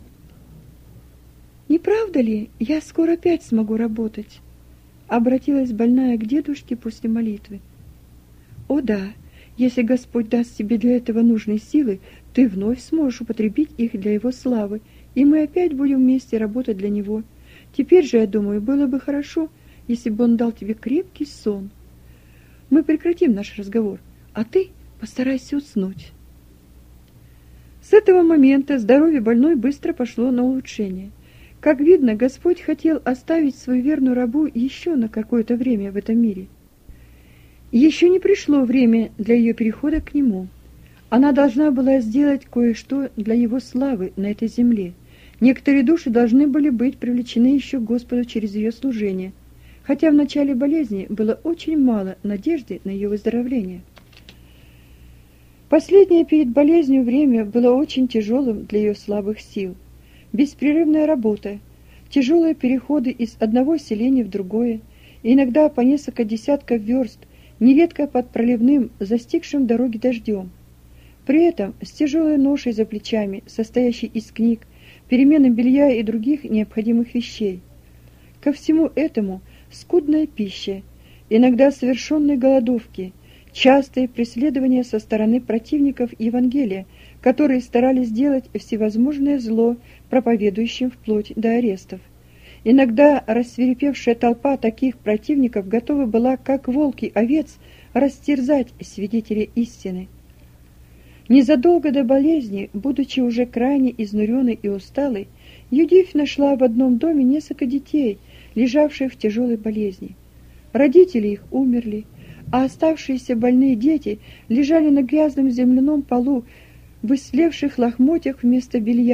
«Не правда ли, я скоро опять смогу работать?» — обратилась больная к дедушке после молитвы. «О да, если Господь даст тебе для этого нужные силы, ты вновь сможешь употребить их для Его славы, и мы опять будем вместе работать для Него. Теперь же, я думаю, было бы хорошо, если бы Он дал тебе крепкий сон. Мы прекратим наш разговор, а ты постарайся уснуть». С этого момента здоровье больной быстро пошло на улучшение. Как видно, Господь хотел оставить свою верную рабу еще на какое-то время в этом мире. Еще не пришло время для ее перехода к Нему. Она должна была сделать кое-что для Его славы на этой земле. Некоторые души должны были быть привлечены еще к Господу через ее служение, хотя в начале болезни было очень мало надежды на ее выздоровление. Последнее перед болезнью время было очень тяжелым для ее слабых сил. Беспрерывная работа, тяжелые переходы из одного селения в другое, иногда по несколько десятков верст, нередко под проливным, застигшим дороги дождем. При этом с тяжелой ношей за плечами, состоящей из книг, перемены белья и других необходимых вещей. Ко всему этому скудная пища, иногда совершенные голодовки, частые преследования со стороны противников Евангелия, которые старались сделать всевозможное зло проповедующим вплоть до арестов. Иногда рассвирепевшая толпа таких противников готова была, как волки овец, растерзать свидетелей истины. Незадолго до болезни, будучи уже крайне изнуренной и усталой, Юдивь нашла в одном доме несколько детей, лежавших в тяжелой болезни. Родители их умерли, а оставшиеся больные дети лежали на грязном земляном полу, в истлевших лохмотьях вместо белья,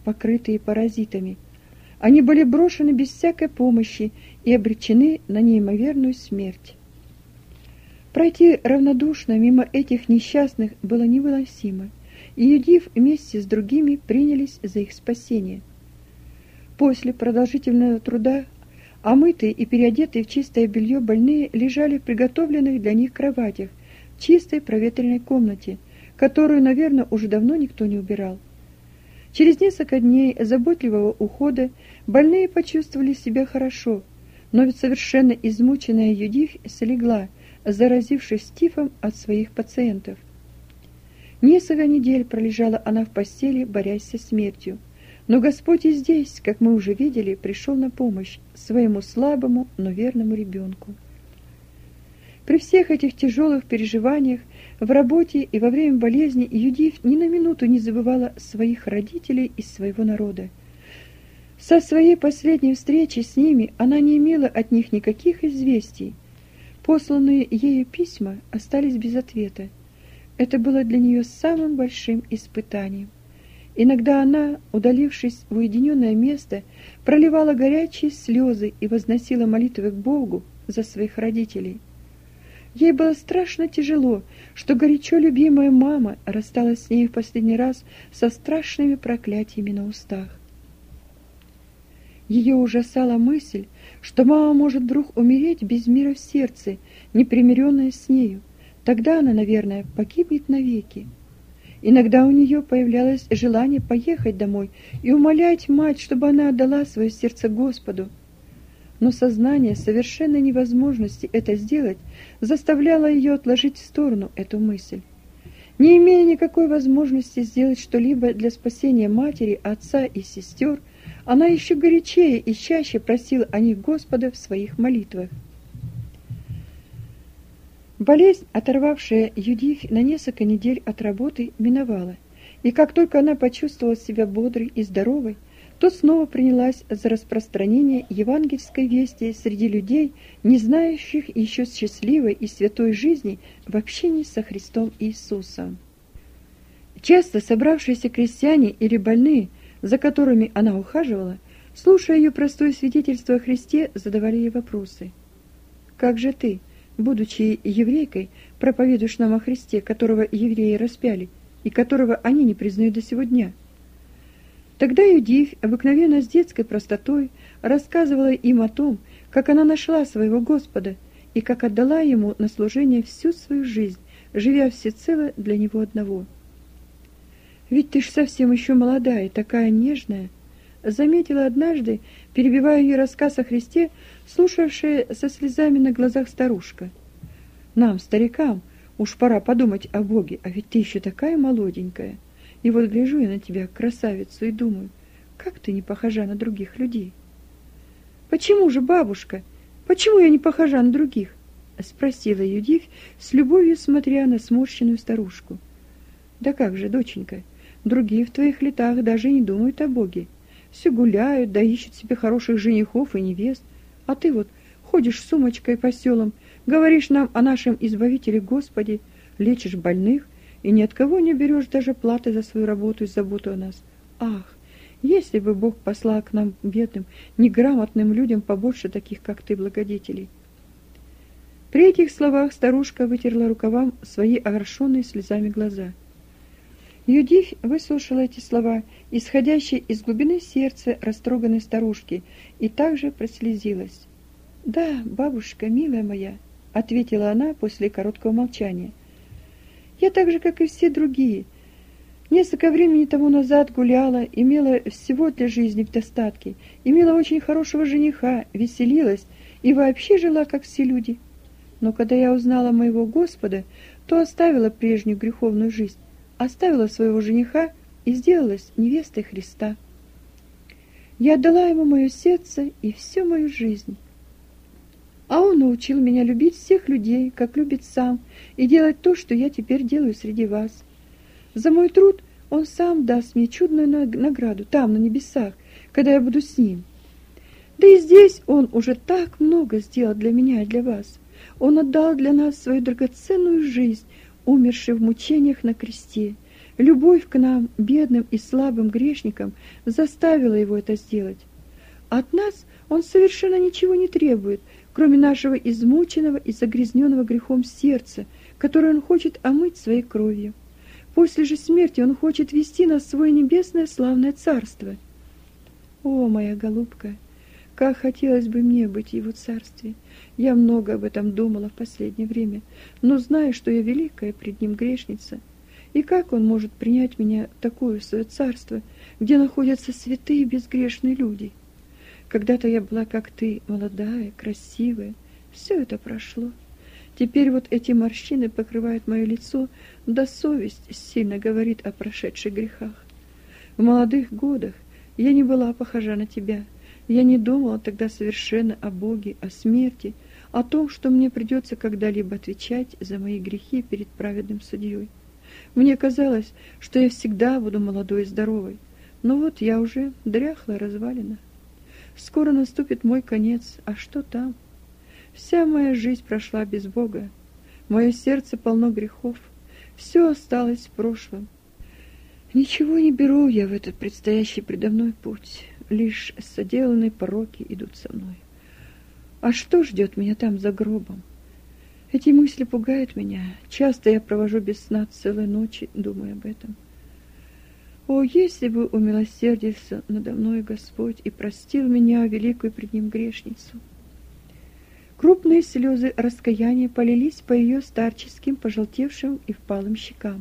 покрытые паразитами. Они были брошены без всякой помощи и обречены на неимоверную смерть. Пройти равнодушно мимо этих несчастных было невыносимо, и Юдиф вместе с другими принялись за их спасение. После продолжительного труда омытые и переодетые в чистое белье больные лежали в приготовленных для них кроватях в чистой проветренной комнате, которую, наверное, уже давно никто не убирал. Через несколько дней заботливого ухода больные почувствовали себя хорошо, но ведь совершенно измученная Юдиф слегла, заразившись тифом от своих пациентов. Несколько недель пролежала она в постели, борясь со смертью. Но Господь и здесь, как мы уже видели, пришел на помощь своему слабому, но верному ребенку. При всех этих тяжелых переживаниях в работе и во время болезни Юдиф ни на минуту не забывала своих родителей и своего народа. Со своей последней встречи с ними она не имела от них никаких известий. Посланные ею письма остались без ответа. Это было для нее самым большим испытанием. Иногда она, удалившись в уединенное место, проливала горячие слезы и возносила молитвы к Богу за своих родителей. Ей было страшно тяжело, что горячо любимая мама рассталась с ней в последний раз со страшными проклятиями на устах. Ее ужасала мысль, что мама может вдруг умереть без мира в сердце, непримиренная с нею. Тогда она, наверное, погибнет навеки. Иногда у нее появлялось желание поехать домой и умолять мать, чтобы она отдала свое сердце Господу. Но сознание совершенной невозможности это сделать заставляло ее отложить в сторону эту мысль. Не имея никакой возможности сделать что-либо для спасения матери, отца и сестер, она еще горячее и чаще просила о них Господа в своих молитвах. Болезнь, оторвавшая Юдиф на несколько недель от работы, миновала, и как только она почувствовала себя бодрой и здоровой, то снова принялась за распространение евангельской вести среди людей, не знающих еще счастливой и святой жизни в общении со Христом Иисусом. Часто собравшиеся крестьяне или больные, за которыми она ухаживала, слушая ее простое свидетельство о Христе, задавали ей вопросы. «Как же ты, будучи еврейкой, проповедуешь нам о Христе, которого евреи распяли, и которого они не признают до сего дня?» Тогда Юдиф, обыкновенно с детской простотой, рассказывала им о том, как она нашла своего Господа и как отдала ему на служение всю свою жизнь, живя всецело для него одного. «Ведь ты ж совсем еще молодая, такая нежная», заметила однажды, перебивая ее рассказ о Христе, слушавшая со слезами на глазах старушка. «Нам, старикам, уж пора подумать о Боге, а ведь ты еще такая молоденькая. И вот гляжу я на тебя, красавицу, и думаю, как ты не похожа на других людей». «Почему же, бабушка? Почему я не похожа на других?» спросила Юдиф, с любовью смотря на сморщенную старушку. «Да как же, доченька, другие в твоих летах даже не думают о Боге. Все гуляют, да ищут себе хороших женихов и невест. А ты вот ходишь с сумочкой по селам, говоришь нам о нашем Избавителе Господе, лечишь больных и ни от кого не берешь даже платы за свою работу и заботу о нас. Ах, если бы Бог послал к нам, бедным, неграмотным людям, побольше таких, как ты, благодетелей». При этих словах старушка вытерла рукавом свои огоршенные слезами глаза. Юдиф выслушала эти слова, исходящие из глубины сердца растроганной старушки, и также прослезилась. «Да, бабушка, милая моя», — ответила она после короткого молчания. «Я так же, как и все другие. Несколько времени тому назад гуляла, имела всего для жизни в достатке, имела очень хорошего жениха, веселилась и вообще жила, как все люди. Но когда я узнала моего Господа, то оставила прежнюю греховную жизнь, оставила своего жениха и сделалась невестой Христа. Я отдала ему мое сердце и всю мою жизнь. А он научил меня любить всех людей, как любит сам, и делать то, что я теперь делаю среди вас. За мой труд он сам даст мне чудную награду там, на небесах, когда я буду с ним. Да и здесь он уже так много сделал для меня и для вас. Он отдал для нас свою драгоценную жизнь, умерший в мучениях на кресте. Любовь к нам, бедным и слабым грешникам, заставила его это сделать. От нас он совершенно ничего не требует, кроме нашего измученного и загрязненного грехом сердца, которое он хочет омыть своей кровью. После же смерти он хочет вести нас в свое небесное славное царство. О, моя голубка, как хотелось бы мне быть в его царстве! Я много об этом думала в последнее время, но знаю, что я великая пред ним грешница. И как он может принять меня такую в свое царство, где находятся святые и безгрешные люди? Когда-то я была, как ты, молодая, красивая. Все это прошло. Теперь вот эти морщины покрывают мое лицо, да совесть сильно говорит о прошедших грехах. В молодых годах я не была похожа на тебя. Я не думала тогда совершенно о Боге, о смерти, о том, что мне придется когда-либо отвечать за мои грехи перед праведным судьей. Мне казалось, что я всегда буду молодой и здоровой, но вот я уже дряхла, развалена. Скоро наступит мой конец, а что там? Вся моя жизнь прошла без Бога. Мое сердце полно грехов. Все осталось в прошлом. Ничего не беру я в этот предстоящий предо мной путь. Лишь соделанные пороки идут со мной. А что ждет меня там за гробом? Эти мысли пугают меня. Часто я провожу без сна целые ночи, думая об этом. О, если бы умилосердился надо мной Господь и простил меня, великую пред ним грешницу! Крупные слезы раскаяния полились по ее старческим, пожелтевшим и впалым щекам.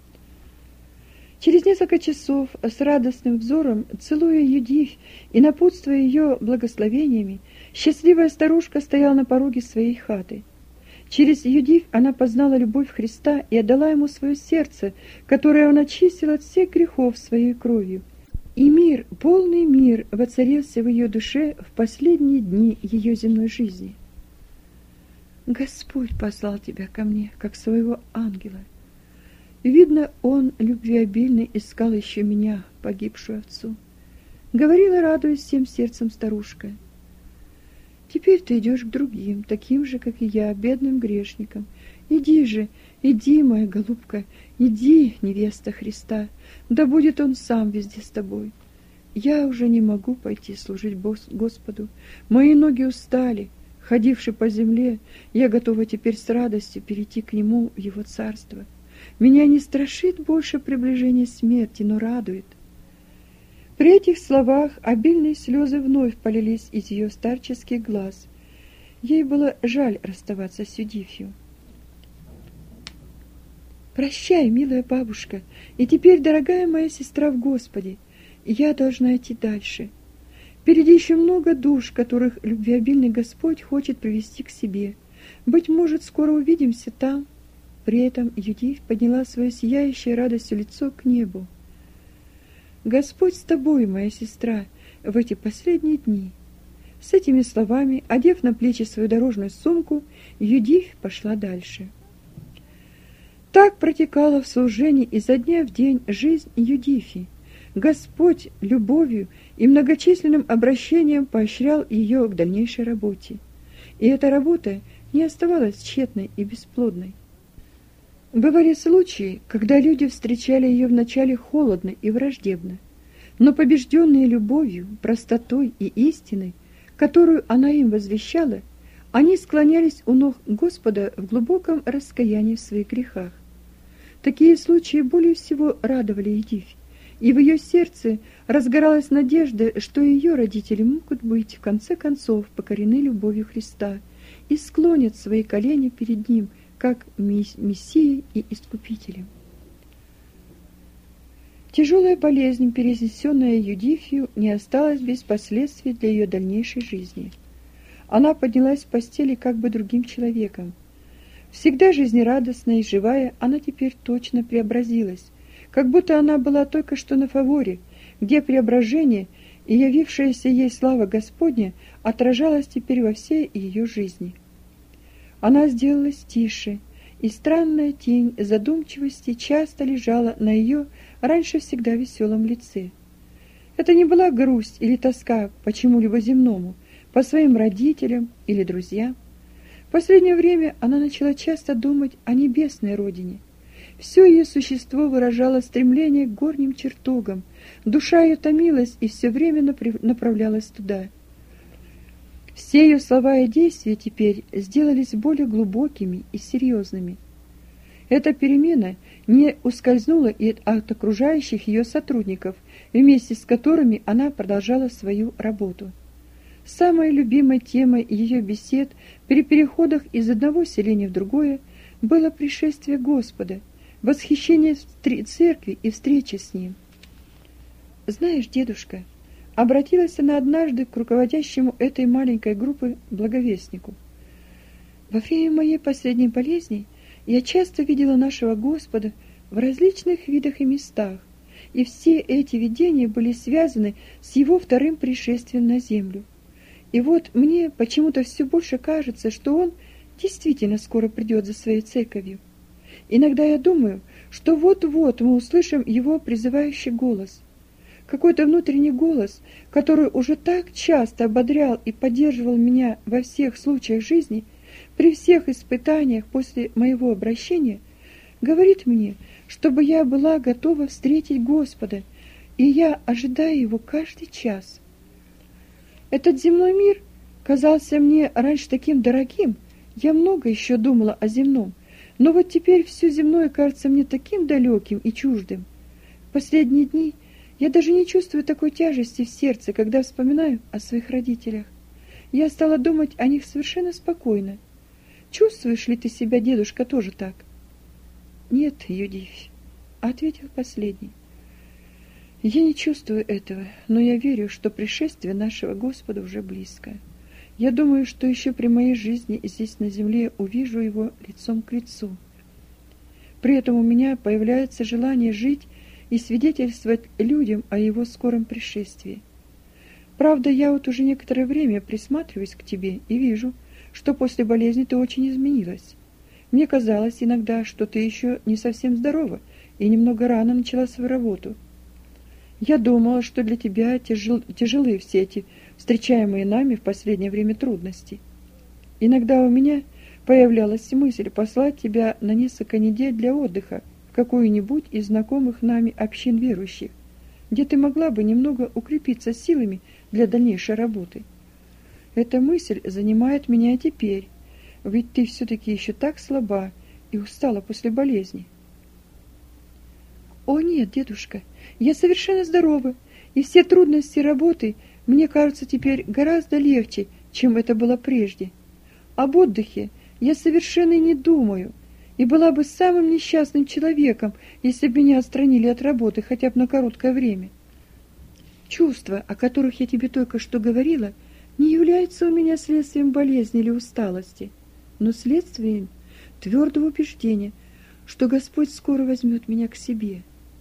Через несколько часов с радостным взором, целуя Юдивь и напутствуя ее благословениями, счастливая старушка стояла на пороге своей хаты. Через Юдивь она познала любовь Христа и отдала ему свое сердце, которое он очистил от всех грехов своей кровью. И мир, полный мир, воцарился в ее душе в последние дни ее земной жизни. Господь послал тебя ко мне, как своего ангела. Видно, он любвеобильно искал еще меня, погибшую отцу. Говорила, радуясь всем сердцем старушка. Теперь ты идешь к другим, таким же, как и я, бедным грешникам. Иди же, иди, моя голубка, иди, невеста Христа, да будет он сам везде с тобой. Я уже не могу пойти служить Господу, мои ноги устали. Ходивши по земле, я готова теперь с радостью перейти к Нему в Его царство. Меня не страшит больше приближение смерти, но радует. При этих словах обильные слезы вновь полились из ее старческих глаз. Ей было жаль расставаться с Юдифью. «Прощай, милая бабушка, и теперь, дорогая моя сестра в Господе, я должна идти дальше. Впереди еще много душ, которых любвеобильный Господь хочет привести к себе. Быть может, скоро увидимся там». При этом Юдивь подняла свое сияющее радостью лицо к небу. «Господь с тобой, моя сестра, в эти последние дни». С этими словами, одев на плечи свою дорожную сумку, Юдивь пошла дальше. Так протекала в служении изо дня в день жизнь Юдифи. Господь любовью и многочисленным обращением поощрял ее к дальнейшей работе. И эта работа не оставалась тщетной и бесплодной. Бывали случаи, когда люди встречали ее вначале холодно и враждебно, но побежденные любовью, простотой и истиной, которую она им возвещала, они склонялись у ног Господа в глубоком раскаянии в своих грехах. Такие случаи более всего радовали Юдифь, и в ее сердце разгоралась надежда, что ее родители могут быть в конце концов покорены любовью Христа и склонят свои колени перед Ним, как Мессией и Искупителем. Тяжелая болезнь, перенесенная Юдифью, не осталась без последствий для ее дальнейшей жизни. Она поднялась с постели как бы другим человеком. Всегда жизнерадостная и живая, она теперь точно преобразилась, как будто она была только что на фаворе, где преображение и явившаяся ей слава Господня отражалась теперь во всей ее жизни. Она сделалась тише, и странная тень задумчивости часто лежала на ее раньше всегда веселом лице. Это не была грусть или тоска по чему-либо земному, по своим родителям или друзьям. В последнее время она начала часто думать о небесной родине. Все ее существо выражало стремление к горним чертогам. Душа ее томилась и все время направлялась туда. Все ее слова и действия теперь сделались более глубокими и серьезными. Эта перемена не ускользнула и от окружающих ее сотрудников, вместе с которыми она продолжала свою работу. Самой любимой темой ее бесед при переходах из одного селения в другое было пришествие Господа, восхищение церкви и встреча с Ним. «Знаешь, дедушка, — обратилась она однажды к руководящему этой маленькой группы благовестнику, — во время моей последней болезни я часто видела нашего Господа в различных видах и местах, и все эти видения были связаны с Его вторым пришествием на землю. И вот мне почему-то все больше кажется, что Он действительно скоро придет за своей церковью. Иногда я думаю, что вот-вот мы услышим Его призывающий голос. Какой-то внутренний голос, который уже так часто ободрял и поддерживал меня во всех случаях жизни, при всех испытаниях после моего обращения, говорит мне, чтобы я была готова встретить Господа, и я ожидаю Его каждый час. Этот земной мир казался мне раньше таким дорогим, я много еще думала о земном, но вот теперь все земное кажется мне таким далеким и чуждым. В последние дни я даже не чувствую такой тяжести в сердце, когда вспоминаю о своих родителях. Я стала думать о них совершенно спокойно. Чувствуешь ли ты себя, дедушка, тоже так? Нет, Юдифь, ответил последний. Я не чувствую этого, но я верю, что пришествие нашего Господа уже близко. Я думаю, что еще при моей жизни здесь на земле увижу Его лицом к лицу. При этом у меня появляется желание жить и свидетельствовать людям о Его скором пришествии. Правда, я вот уже некоторое время присматриваюсь к тебе и вижу, что после болезни ты очень изменилась. Мне казалось иногда, что ты еще не совсем здорова и немного рано начала свою работу. Я думала, что для тебя тяжел, тяжелы все эти встречаемые нами в последнее время трудности. Иногда у меня появлялась мысль послать тебя на несколько недель для отдыха в какую-нибудь из знакомых нами общин верующих, где ты могла бы немного укрепиться силами для дальнейшей работы. Эта мысль занимает меня и теперь, ведь ты все-таки еще так слаба и устала после болезни. О нет, дедушка, я совершенно здорова, и все трудности работы мне кажутся теперь гораздо легче, чем это было прежде. Об отдыхе я совершенно не думаю, и была бы самым несчастным человеком, если бы меня отстранили от работы хотя бы на короткое время. Чувства, о которых я тебе только что говорила, не являются у меня следствием болезни или усталости, но следствием твердого убеждения, что Господь скоро возьмет меня к себе.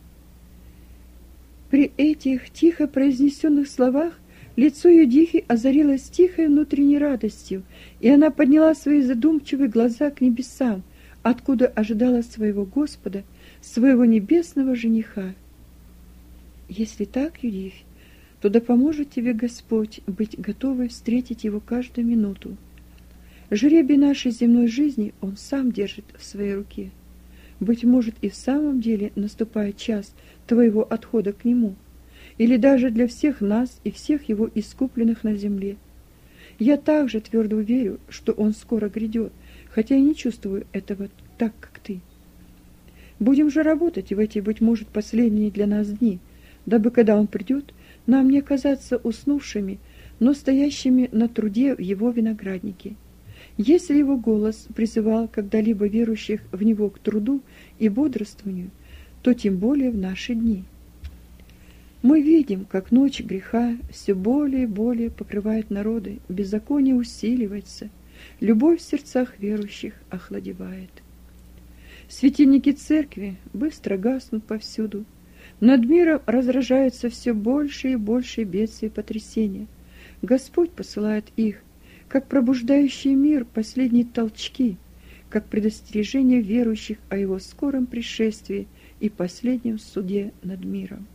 При этих тихо произнесенных словах лицо Юдифи озарилось тихой внутренней радостью, и она подняла свои задумчивые глаза к небесам, откуда ожидала своего Господа, своего небесного жениха. Если так, Юдифь, то да поможет тебе Господь быть готовой встретить Его каждую минуту. Жребий нашей земной жизни Он сам держит в своей руке. Быть может, и в самом деле наступает час твоего отхода к Нему, или даже для всех нас и всех Его искупленных на земле. Я также твердо верю, что Он скоро грядет, хотя и не чувствую этого так, как ты. Будем же работать в эти, быть может, последние для нас дни, дабы, когда Он придет, нам не казаться уснувшими, но стоящими на труде в Его винограднике. Если Его голос призывал когда-либо верующих в Него к труду и бодрствованию, то тем более в наши дни. Мы видим, как ночь греха все более и более покрывает народы, беззаконие усиливается, любовь в сердцах верующих охладевает. Светильники церкви быстро гаснут повсюду, над миром разражаются все больше и больше бедствий и потрясения. Господь посылает их, как пробуждающий мир последние толчки, как предостережение верующих о Его скором пришествии и последнем суде над миром.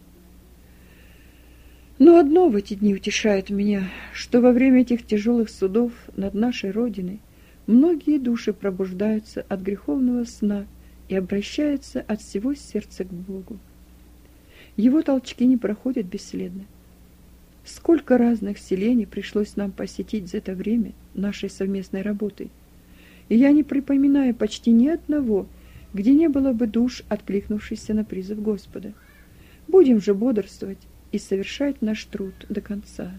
Но одно в эти дни утешает меня, что во время этих тяжелых судов над нашей Родиной многие души пробуждаются от греховного сна и обращается от всего сердца к Богу. Его толчки не проходят бесследно. Сколько разных селений пришлось нам посетить за это время нашей совместной работы, и я не припоминаю почти ни одного, где не было бы душ, откликнувшихся на призыв Господа. Будем же бодрствовать и совершать наш труд до конца.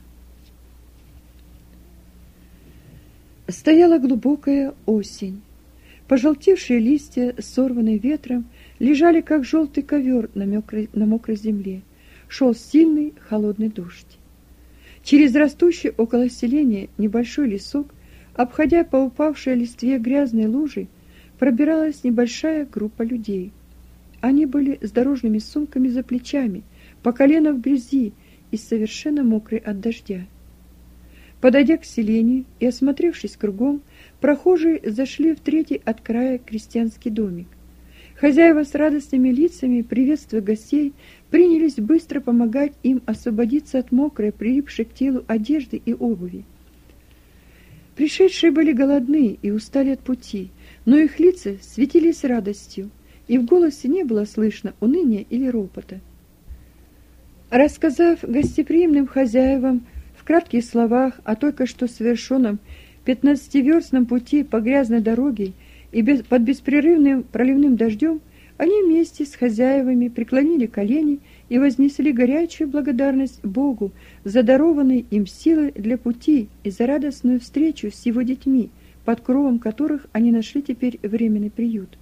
Стояла глубокая осень. Пожелтевшие листья, сорванные ветром, лежали, как желтый ковер на мокрой, на мокрой земле. Шел сильный холодный дождь. Через растущий около селения небольшой лесок, обходя по упавшей листве грязные лужи, пробиралась небольшая группа людей. Они были с дорожными сумками за плечами, по колено в грязи и совершенно мокрые от дождя. Подойдя к селению и осмотревшись кругом, прохожие зашли в третий от края крестьянский домик. Хозяева с радостными лицами, приветствуя гостей, принялись быстро помогать им освободиться от мокрой, прилипшей к телу одежды и обуви. Пришедшие были голодны и устали от пути, но их лица светились радостью, и в голосе не было слышно уныния или ропота. Рассказав гостеприимным хозяевам в кратких словах о только что совершенном пятнадцативерстном пути по грязной дороге и без, под беспрерывным проливным дождем, они вместе с хозяевами преклонили колени и вознесли горячую благодарность Богу за дарованные им силы для пути и за радостную встречу с его детьми, под кровом которых они нашли теперь временный приют.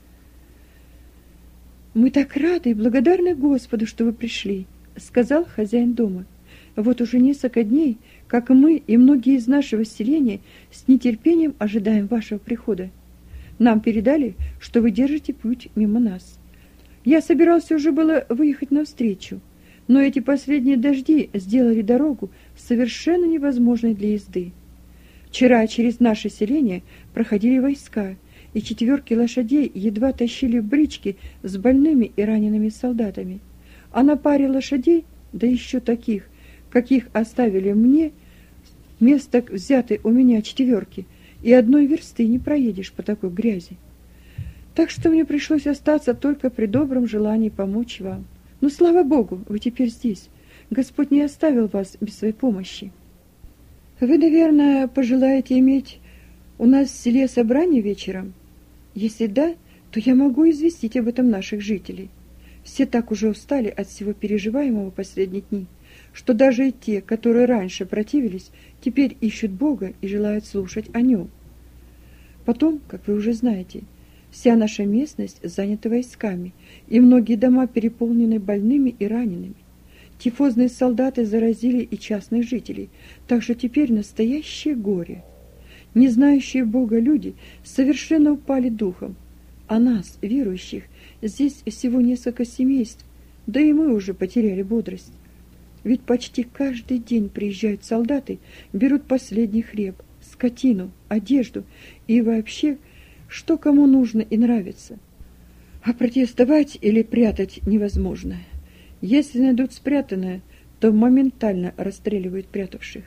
«Мы так рады и благодарны Господу, что вы пришли», — сказал хозяин дома. «Вот уже несколько дней, как мы и многие из нашего селения с нетерпением ожидаем вашего прихода. Нам передали, что вы держите путь мимо нас. Я собирался уже было выехать навстречу, но эти последние дожди сделали дорогу совершенно невозможной для езды. Вчера через наше селение проходили войска, и четверки лошадей едва тащили брички с больными и ранеными солдатами. А на паре лошадей, да еще таких, каких оставили мне, вместо взятой у меня четверки, и одной версты не проедешь по такой грязи. Так что мне пришлось остаться только при добром желании помочь вам. Но, слава Богу, вы теперь здесь. Господь не оставил вас без своей помощи. Вы, наверное, пожелаете иметь у нас в селе собрание вечером? Если да, то я могу известить об этом наших жителей. Все так уже устали от всего переживаемого последние дни, что даже и те, которые раньше противились, теперь ищут Бога и желают слушать о Нем. Потом, как вы уже знаете, вся наша местность занята войсками, и многие дома переполнены больными и ранеными. Тифозные солдаты заразили и частных жителей, так что теперь настоящее горе. Не знающие Бога люди совершенно упали духом, а нас, верующих, здесь всего несколько семейств, да и мы уже потеряли бодрость. Ведь почти каждый день приезжают солдаты, берут последний хлеб, скотину, одежду и вообще, что кому нужно и нравится. А протестовать или прятать невозможно. Если найдут спрятанное, то моментально расстреливают прятавших.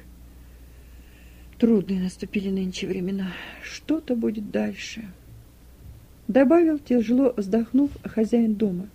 Трудные наступили нынче времена. Что-то будет дальше. Добавил, тяжело вздохнув, хозяин дома.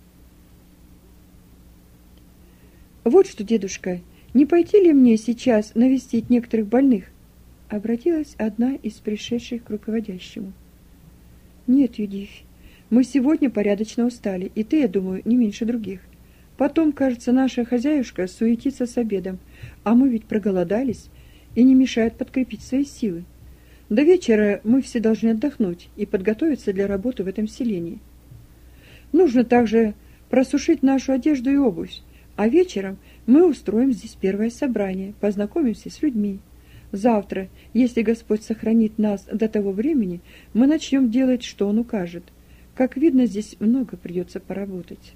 Вот что, дедушка, не пойти ли мне сейчас навестить некоторых больных? Обратилась одна из пришедших к руководящему. Нет, Юдифь, мы сегодня порядочно устали, и ты, я думаю, не меньше других. Потом, кажется, наша хозяюшка суетится с обедом, а мы ведь проголодались, и не мешает подкрепить свои силы. До вечера мы все должны отдохнуть и подготовиться для работы в этом селении. Нужно также просушить нашу одежду и обувь, а вечером мы устроим здесь первое собрание, познакомимся с людьми. Завтра, если Господь сохранит нас до того времени, мы начнем делать, что Он укажет. Как видно, здесь много придется поработать.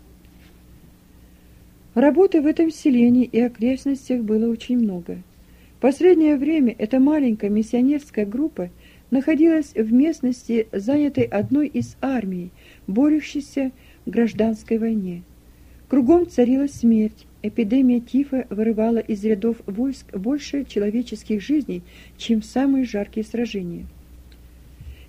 Работы в этом селении и окрестностях было очень много. В последнее время эта маленькая миссионерская группа находилась в местности, занятой одной из армий, борющейся в гражданской войне. Кругом царила смерть, эпидемия тифа вырывала из рядов войск больше человеческих жизней, чем в самые жаркие сражения.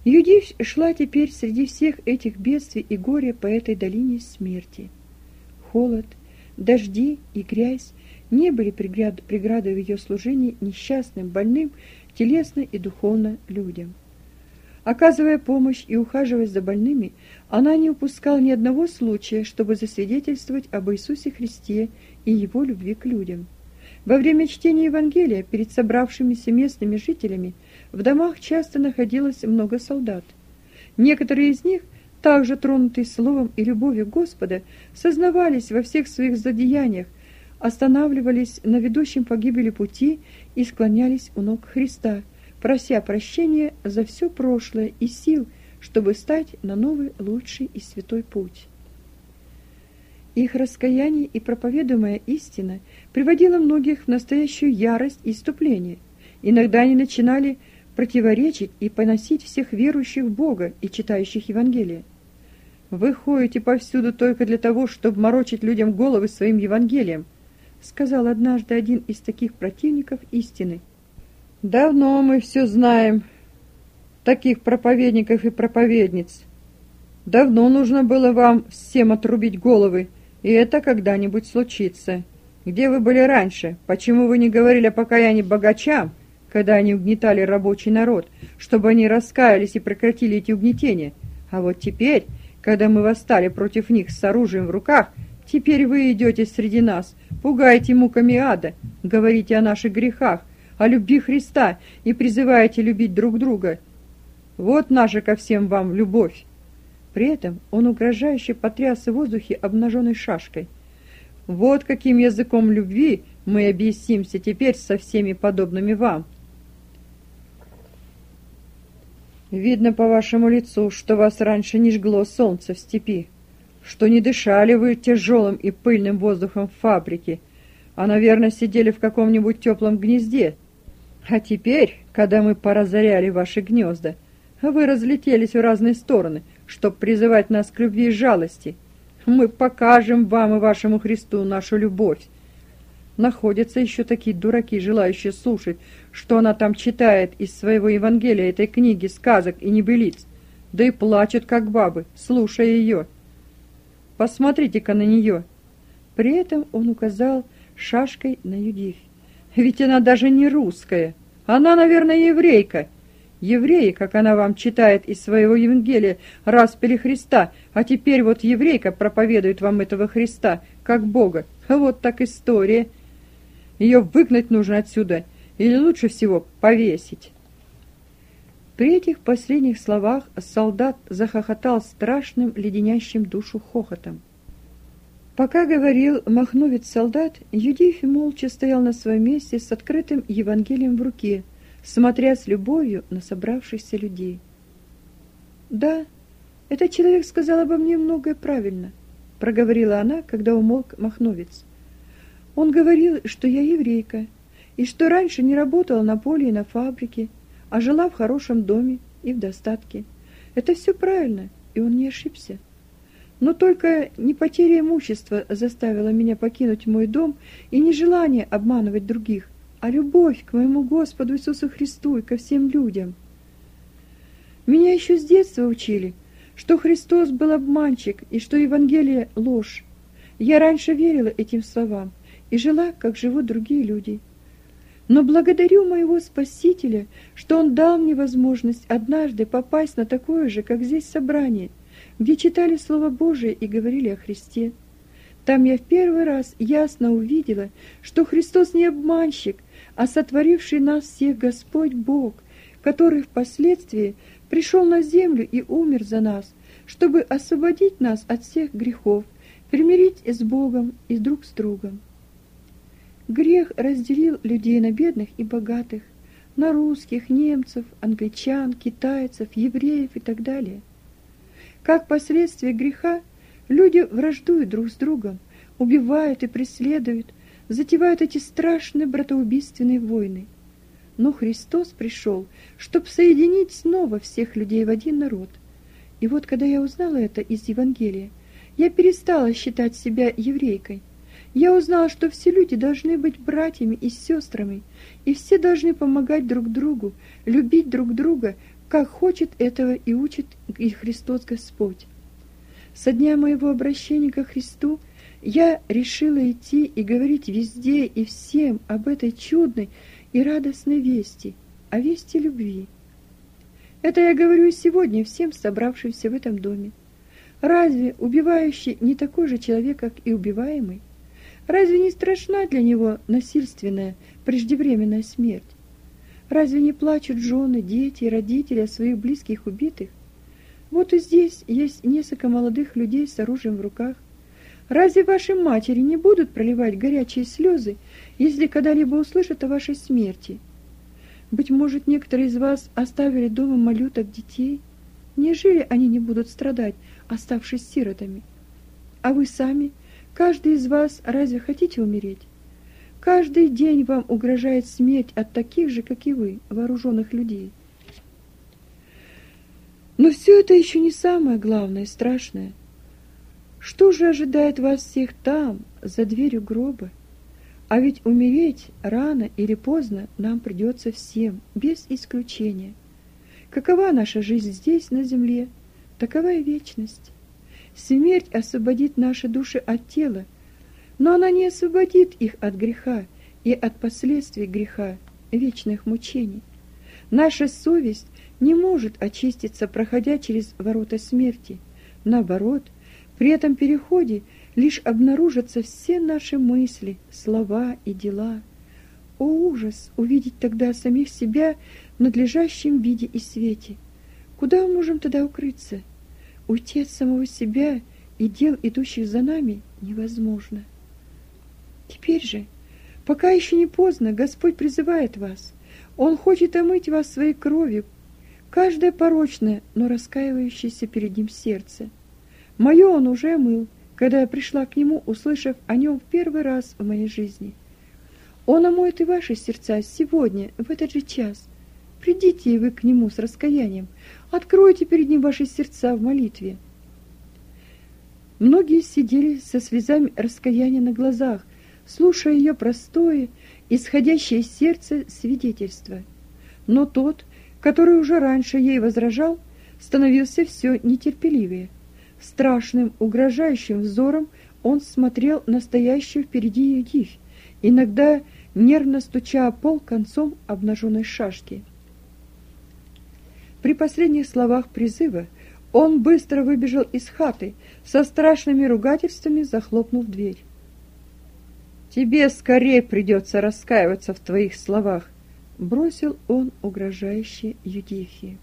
Юдивь шла теперь среди всех этих бедствий и горя по этой долине смерти. Холод, дожди и грязь не были преград, преградой в ее служении несчастным, больным, телесно и духовно людям. Оказывая помощь и ухаживая за больными, она не упускала ни одного случая, чтобы засвидетельствовать об Иисусе Христе и Его любви к людям. Во время чтения Евангелия перед собравшимися местными жителями в домах часто находилось много солдат. Некоторые из них, также тронутые словом и любовью Господа, сознавались во всех своих злодеяниях, останавливались на ведущем погибели пути и склонялись у ног Христа, прося прощения за все прошлое и сил, чтобы стать на новый, лучший и святой путь. Их раскаяние и проповедуемая истина приводила многих в настоящую ярость и исступление. Иногда они начинали противоречить и поносить всех верующих в Бога и читающих Евангелие. «Вы ходите повсюду только для того, чтобы морочить людям головы своим Евангелием», сказал однажды один из таких противников истины. «Давно мы все знаем, таких проповедников и проповедниц. Давно нужно было вам всем отрубить головы, и это когда-нибудь случится. Где вы были раньше? Почему вы не говорили о покаянии богачам, когда они угнетали рабочий народ, чтобы они раскаялись и прекратили эти угнетения? А вот теперь, когда мы восстали против них с оружием в руках, теперь вы идете среди нас, пугаете муками ада, говорите о наших грехах, о любви Христа и призываете любить друг друга. Вот наша ко всем вам любовь». При этом он угрожающе потряс в воздухе обнаженной шашкой. «Вот каким языком любви мы объяснимся теперь со всеми подобными вам. Видно по вашему лицу, что вас раньше не жгло солнце в степи, что не дышали вы тяжелым и пыльным воздухом в фабрике, а, наверное, сидели в каком-нибудь теплом гнезде. А теперь, когда мы поразоряли ваши гнезда, вы разлетелись в разные стороны, чтобы призывать нас к любви и жалости. Мы покажем вам и вашему Христу нашу любовь. Находятся еще такие дураки, желающие слушать, что она там читает из своего Евангелия, этой книги сказок и небылиц, да и плачут, как бабы, слушая ее. Посмотрите-ка на нее». При этом он указал шашкой на Юдивь. «Ведь она даже не русская, она, наверное, еврейка. Евреи, как она вам читает из своего Евангелия, распяли Христа, а теперь вот еврейка проповедует вам этого Христа, как Бога. Вот так история. Ее выгнать нужно отсюда, или лучше всего повесить». При этих последних словах солдат захохотал страшным, леденящим душу хохотом. Пока говорил махновец-солдат, Юдивь молча стоял на своем месте с открытым Евангелием в руке, смотря с любовью на собравшихся людей. «Да, этот человек сказал обо мне многое правильно», — проговорила она, когда умолк махновец. «Он говорил, что я еврейка, и что раньше не работала на поле и на фабрике, а жила в хорошем доме и в достатке. Это все правильно, и он не ошибся. Но только не потеря имущества заставила меня покинуть мой дом и не желание обманывать других, а любовь к моему Господу Иисусу Христу и ко всем людям. Меня еще с детства учили, что Христос был обманщик и что Евангелие — ложь. Я раньше верила этим словам и жила, как живут другие люди. Но благодарю моего Спасителя, что Он дал мне возможность однажды попасть на такое же, как здесь, собрание, где читали Слово Божие и говорили о Христе. Там я в первый раз ясно увидела, что Христос не обманщик, а сотворивший нас всех Господь Бог, который впоследствии пришел на землю и умер за нас, чтобы освободить нас от всех грехов, примирить с Богом и друг с другом. Грех разделил людей на бедных и богатых, на русских, немцев, англичан, китайцев, евреев и так далее. Как последствие греха люди враждуют друг с другом, убивают и преследуют, затевают эти страшные братоубийственные войны. Но Христос пришел, чтобы соединить снова всех людей в один народ. И вот, когда я узнала это из Евангелия, я перестала считать себя еврейкой. Я узнала, что все люди должны быть братьями и сестрами, и все должны помогать друг другу, любить друг друга, как хочет этого и учит и Христос Господь. Со дня моего обращения ко Христу я решила идти и говорить везде и всем об этой чудной и радостной вести, о вести любви. Это я говорю сегодня всем собравшимся в этом доме. Разве убивающий не такой же человек, как и убиваемый? Разве не страшна для него насильственная, преждевременная смерть? Разве не плачут жены, дети и родители о своих близких убитых? Вот и здесь есть несколько молодых людей с оружием в руках. Разве ваши матери не будут проливать горячие слезы, если когда-либо услышат о вашей смерти? Быть может, некоторые из вас оставили дома малюток детей? Неужели они не будут страдать, оставшись сиротами? А вы сами, каждый из вас, разве хотите умереть? Каждый день вам угрожает смерть от таких же, как и вы, вооруженных людей. Но все это еще не самое главное и страшное. Что же ожидает вас всех там, за дверью гроба? А ведь умереть рано или поздно нам придется всем, без исключения. Какова наша жизнь здесь, на земле, такова и вечность. Смерть освободит наши души от тела, но она не освободит их от греха и от последствий греха, вечных мучений. Наша совесть не может очиститься, проходя через ворота смерти. Наоборот, при этом переходе лишь обнаружатся все наши мысли, слова и дела. О, ужас! Увидеть тогда самих себя в надлежащем виде и свете. Куда мы можем тогда укрыться? Уйти от самого себя и дел, идущих за нами, невозможно. Теперь же, пока еще не поздно, Господь призывает вас. Он хочет омыть вас своей кровью, каждое порочное, но раскаивающееся перед Ним сердце. Мое Он уже омыл, когда я пришла к Нему, услышав о Нем в первый раз в моей жизни. Он омоет и ваши сердца сегодня, в этот же час. Придите вы к Нему с раскаянием, откройте перед Ним ваши сердца в молитве. Многие сидели со слезами раскаяния на глазах, слушая ее простое, исходящее из сердца свидетельство. Но тот, который уже раньше ей возражал, становился все нетерпеливее. Страшным, угрожающим взором он смотрел на стоящую впереди Юдивь, иногда нервно стуча о пол концом обнаженной шашки. При последних словах призыва он быстро выбежал из хаты, со страшными ругательствами захлопнув дверь. «Тебе скорее придется раскаиваться в твоих словах», — бросил он угрожающе Юдифе.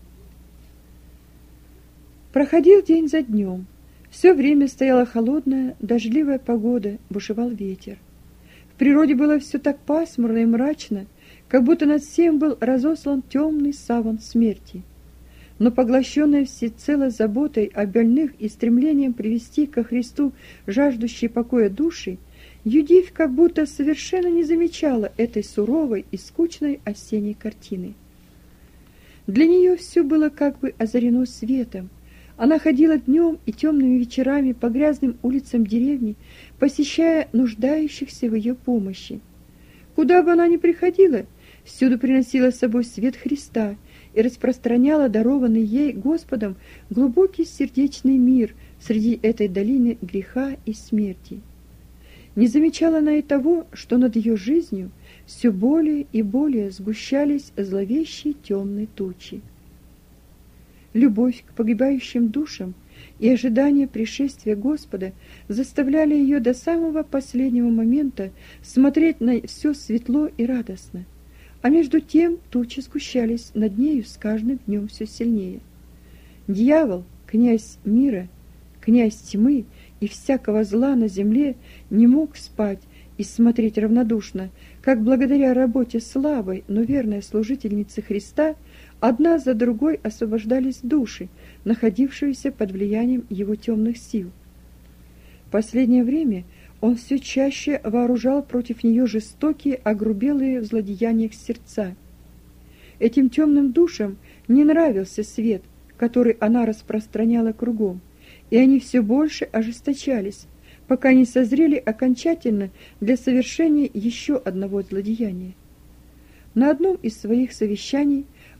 Проходил день за днем. Все время стояла холодная, дождливая погода, бушевал ветер. В природе было все так пасмурно и мрачно, как будто над всем был разослан темный саван смерти. Но поглощенная всецело заботой о больных и стремлением привести ко Христу жаждущие покоя души, Юдивь как будто совершенно не замечала этой суровой и скучной осенней картины. Для нее все было как бы озарено светом. Она ходила днем и темными вечерами по грязным улицам деревни, посещая нуждающихся в ее помощи. Куда бы она ни приходила, всюду приносила с собой свет Христа и распространяла дарованный ей Господом глубокий сердечный мир среди этой долины греха и смерти. Не замечала она и того, что над ее жизнью все более и более сгущались зловещие темные тучи. Любовь к погибающим душам и ожидание пришествия Господа заставляли ее до самого последнего момента смотреть на все светло и радостно, а между тем тучи сгущались над нею с каждым днем все сильнее. Дьявол, князь мира, князь тьмы и всякого зла на земле, не мог спать и смотреть равнодушно, как благодаря работе слабой, но верной служительницы Христа одна за другой освобождались души, находившиеся под влиянием его темных сил. В последнее время он все чаще вооружал против нее жестокие, огрубелые в злодеяниях сердца. Этим темным душам не нравился свет, который она распространяла кругом, и они все больше ожесточались, пока не созрели окончательно для совершения еще одного злодеяния. На одном из своих совещаний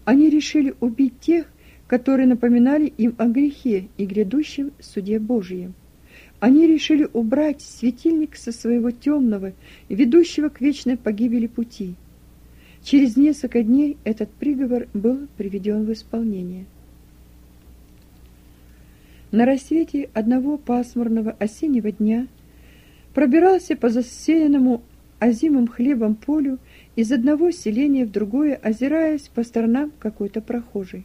Они решили убить тех, которые напоминали им о грехе и грядущем суде Божьем. Они решили убрать светильник со своего темного, ведущего к вечной погибели пути. Через несколько дней этот приговор был приведен в исполнение. На рассвете одного пасмурного осеннего дня пробирался по засеянному озимым хлебом полю из одного селения в другое, озираясь по сторонам какой-то прохожий.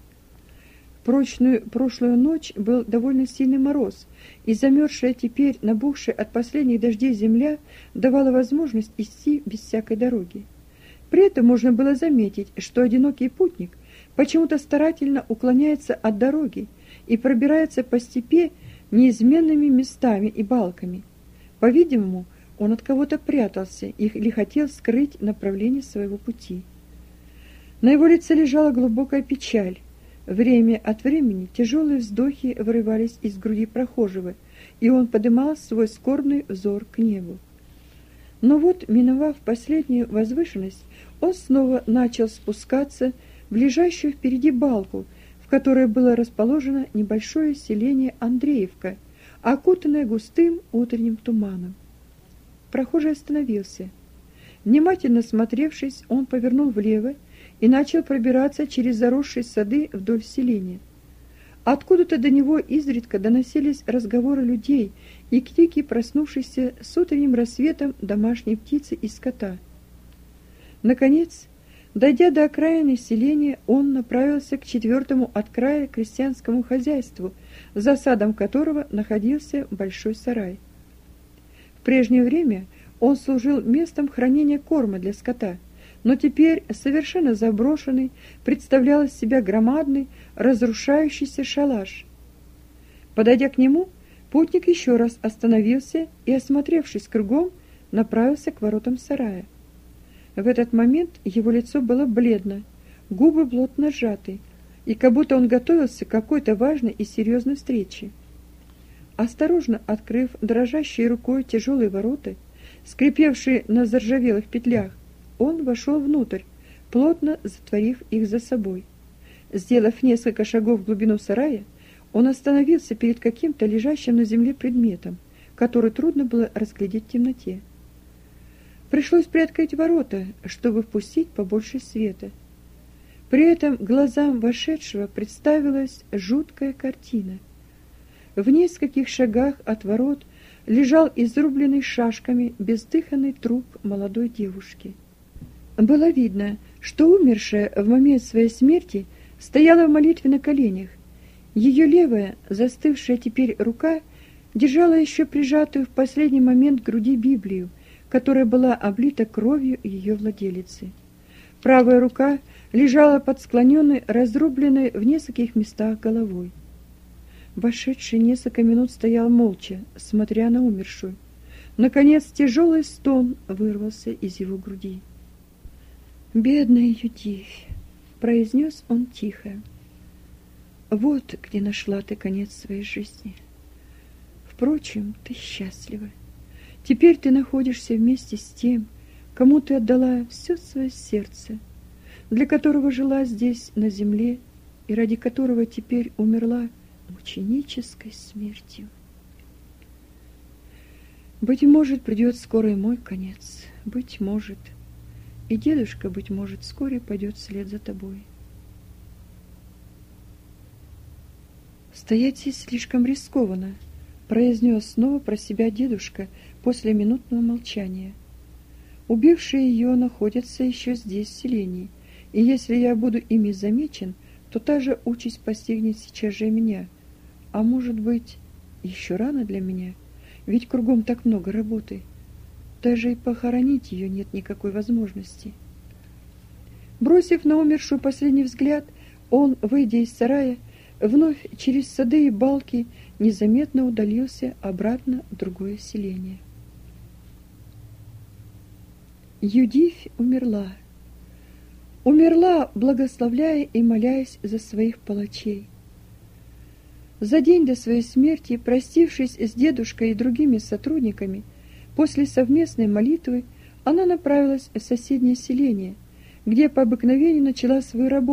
В прочную прошлую ночь был довольно сильный мороз, и замерзшая теперь, набухшая от последних дождей земля давала возможность идти без всякой дороги. При этом можно было заметить, что одинокий путник почему-то старательно уклоняется от дороги и пробирается по степи неизменными местами и балками. По-видимому, он от кого-то прятался или хотел скрыть направление своего пути. На его лице лежала глубокая печаль. Время от времени тяжелые вздохи вырывались из груди прохожего, и он поднимал свой скорбный взор к небу. Но вот, миновав последнюю возвышенность, он снова начал спускаться в лежащую впереди балку, в которой было расположено небольшое селение Андреевка, окутанное густым утренним туманом. Прохожий остановился. Внимательно смотревшись, он повернул влево и начал пробираться через заросшие сады вдоль селения. Откуда-то до него изредка доносились разговоры людей и крики проснувшейся с утренним рассветом домашней птицы и скота. Наконец, дойдя до окраины селения, он направился к четвертому от края крестьянскому хозяйству, за садом которого находился большой сарай. В прежнее время он служил местом хранения корма для скота, но теперь, совершенно заброшенный, представлял из себя громадный, разрушающийся шалаш. Подойдя к нему, путник еще раз остановился и, осмотревшись кругом, направился к воротам сарая. В этот момент его лицо было бледно, губы плотно сжаты, и как будто он готовился к какой-то важной и серьезной встрече. Осторожно открыв дрожащей рукой тяжелые ворота, скрипевшие на заржавелых петлях, он вошел внутрь, плотно затворив их за собой. Сделав несколько шагов в глубину сарая, он остановился перед каким-то лежащим на земле предметом, который трудно было разглядеть в темноте. Пришлось приоткрыть ворота, чтобы впустить побольше света. При этом глазам вошедшего представилась жуткая картина. В нескольких шагах от ворот лежал изрубленный шашками бездыханный труп молодой девушки. Было видно, что умершая в момент своей смерти стояла в молитве на коленях. Ее левая, застывшая теперь рука, держала еще прижатую в последний момент к груди Библию, которая была облита кровью ее владелицы. Правая рука лежала под склоненной, разрубленной в нескольких местах головой. Вошедший несколько минут стоял молча, смотря на умершую. Наконец тяжелый стон вырвался из его груди. «Бедная Юдивь!» — произнес он тихо. «Вот где нашла ты конец своей жизни. Впрочем, ты счастлива. Теперь ты находишься вместе с тем, кому ты отдала все свое сердце, для которого жила здесь, на земле, и ради которого теперь умерла мученической смертью. Быть может, придет скоро и мой конец, быть может, и дедушка, быть может, вскоре пойдет вслед за тобой. Стоять здесь слишком рискованно, произнес снова про себя дедушка после минутного молчания. Убившие ее находятся еще здесь, в селении, и если я буду ими замечен, то та же участь постигнет сейчас же меня. А может быть, еще рано для меня, ведь кругом так много работы. Даже и похоронить ее нет никакой возможности. Бросив на умершую последний взгляд, он, выйдя из сарая, вновь через сады и балки незаметно удалился обратно в другое селение. Юдивь умерла. Умерла, благословляя и молясь за своих палачей. За день до своей смерти, простившись с дедушкой и другими сотрудниками, после совместной молитвы она направилась в соседнее селение, где по обыкновению начала свою работу,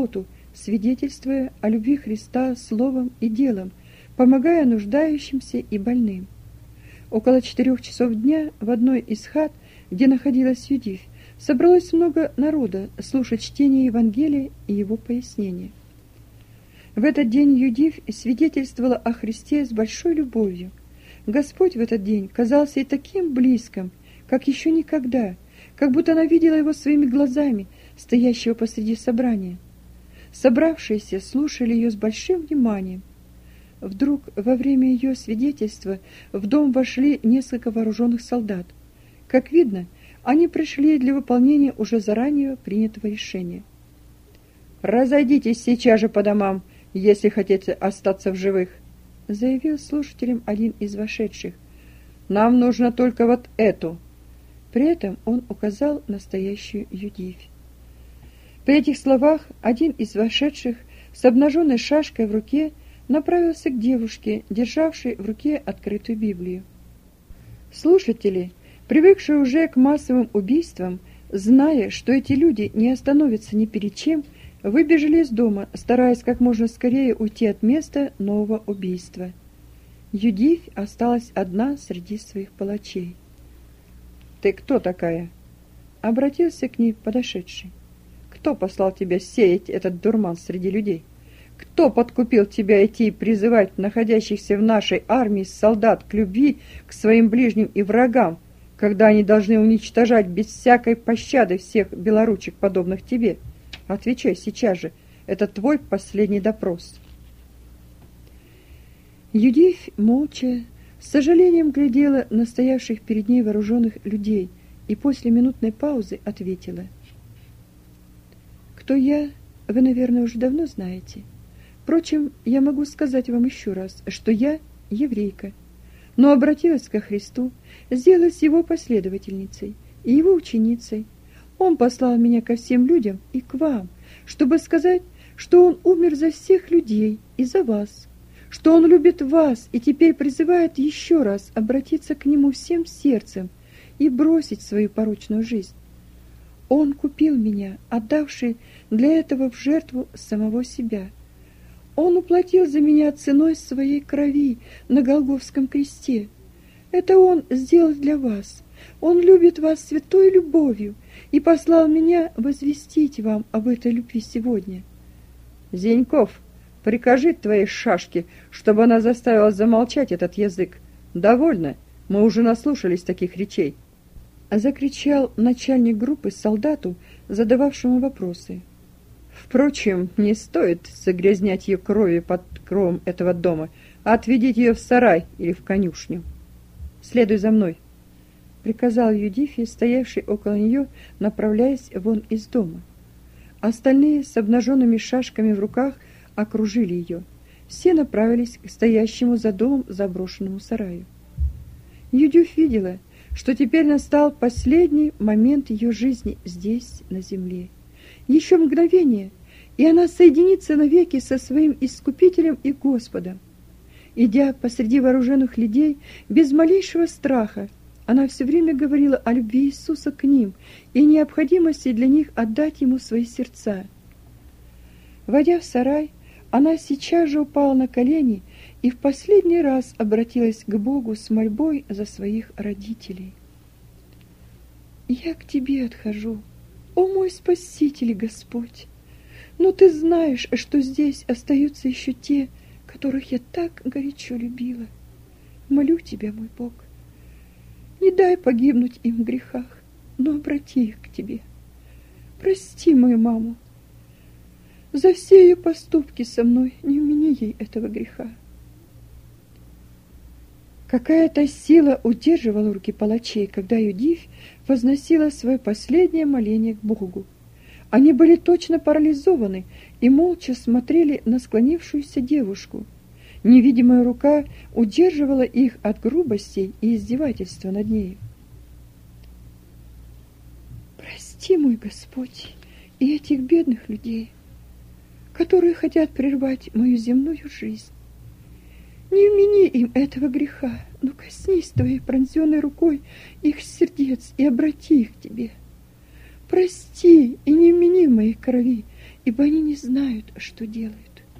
свидетельствуя о любви Христа словом и делом, помогая нуждающимся и больным. Около четырех часов дня в одной из хат, где находилась Юдифь, собралось много народа слушать чтение Евангелия и его пояснения. В этот день Юдифь свидетельствовала о Христе с большой любовью. Господь в этот день казался ей таким близким, как еще никогда, как будто она видела его своими глазами, стоящего посреди собрания. Собравшиеся слушали ее с большим вниманием. Вдруг во время ее свидетельства в дом вошли несколько вооруженных солдат. Как видно, они пришли для выполнения уже заранее принятого решения. «Разойдитесь сейчас же по домам, если хотите остаться в живых», заявил слушателям один из вошедших. «Нам нужно только вот эту». При этом он указал на стоящую Юдифь. При этих словах один из вошедших с обнаженной шашкой в руке направился к девушке, державшей в руке открытую Библию. Слушатели, привыкшие уже к массовым убийствам, зная, что эти люди не остановятся ни перед чем, выбежали из дома, стараясь как можно скорее уйти от места нового убийства. Юдифь осталась одна среди своих палачей. «Ты кто такая?» — обратился к ней подошедший. «Кто послал тебя сеять этот дурман среди людей? Кто подкупил тебя идти и призывать находящихся в нашей армии солдат к любви к своим ближним и врагам, когда они должны уничтожать без всякой пощады всех белоручек, подобных тебе? Отвечай сейчас же, это твой последний допрос». Юдифь молча, с сожалением глядела на стоявших перед ней вооруженных людей и после минутной паузы ответила: «Кто я, вы, наверное, уже давно знаете. Впрочем, я могу сказать вам еще раз, что я еврейка, но обратилась ко Христу, сделалась его последовательницей и его ученицей. Он послал меня ко всем людям и к вам, чтобы сказать, что он умер за всех людей и за вас, что он любит вас и теперь призывает еще раз обратиться к нему всем сердцем и бросить свою порочную жизнь. Он купил меня, отдавший для этого в жертву самого себя. Он уплатил за меня ценой своей крови на Голгофском кресте. Это Он сделал для вас. Он любит вас святой любовью и послал меня возвестить вам об этой любви сегодня». «Зеньков, прикажи твоей шашке, чтобы она заставила замолчать этот язык. Довольно, мы уже наслушались таких речей», — закричал начальник группы солдату, задававшему вопросы. «Впрочем, не стоит загрязнять ее кровью под кровом этого дома, а отведите ее в сарай или в конюшню. Следуй за мной», — приказал Юдифе, стоявший около нее, направляясь вон из дома. Остальные с обнаженными шашками в руках окружили ее. Все направились к стоящему за домом заброшенному сараю. Юдифь видела, что теперь настал последний момент ее жизни здесь, на земле. Еще мгновение, и она соединится навеки со своим Искупителем и Господом. Идя посреди вооруженных людей, без малейшего страха, она все время говорила о любви Иисуса к ним и необходимости для них отдать Ему свои сердца. Войдя в сарай, она сейчас же упала на колени и в последний раз обратилась к Богу с мольбой за своих родителей. «Я к Тебе отхожу, о мой Спаситель и Господь! Но Ты знаешь, что здесь остаются еще те, которых я так горячо любила. Молю Тебя, мой Бог, не дай погибнуть им в грехах, но обрати их к Тебе. Прости мою маму. За все ее поступки со мной не вмени ей этого греха». Какая-то сила удерживала руки палачей, когда Юдифь возносила свое последнее моление к Богу. Они были точно парализованы и молча смотрели на склонившуюся девушку. Невидимая рука удерживала их от грубостей и издевательства над нею. «Прости, мой Господь, и этих бедных людей, которые хотят прервать мою земную жизнь. Не вмени им этого греха, но коснись Твоей пронзенной рукой их сердец и обрати их к Тебе. Прости и не вмени в моей крови ибо они не знают, что делают».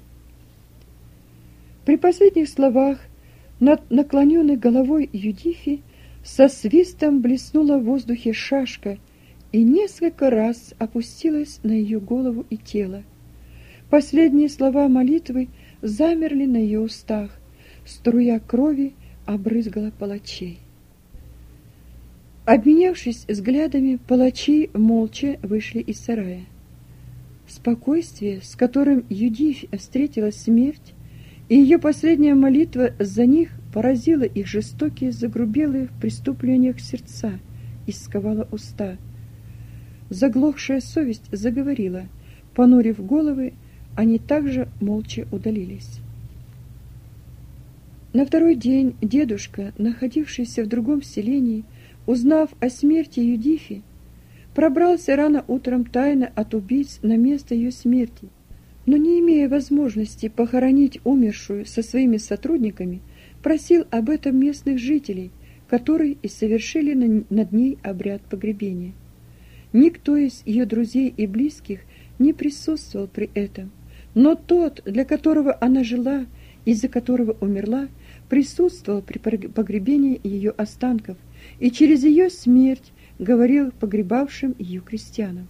При последних словах над наклоненной головой Юдифи со свистом блеснула в воздухе шашка и несколько раз опустилась на ее голову и тело. Последние слова молитвы замерли на ее устах, струя крови обрызгала палачей. Обменявшись взглядами, палачи молча вышли из сарая. Спокойствие, с которым Юдифь встретила смерть, и ее последняя молитва за них поразила их жестокие, загрубелые в преступлениях сердца и сковала уста. Заглохшая совесть заговорила, понурив головы, они также молча удалились. На второй день дедушка, находившийся в другом селении, узнав о смерти Юдифи, пробрался рано утром тайно от убийц на место ее смерти, но, не имея возможности похоронить умершую со своими сотрудниками, просил об этом местных жителей, которые и совершили над ней обряд погребения. Никто из ее друзей и близких не присутствовал при этом, но тот, для которого она жила и за которого умерла, присутствовал при погребении ее останков и через ее смерть говорил погребавшим ее крестьянам.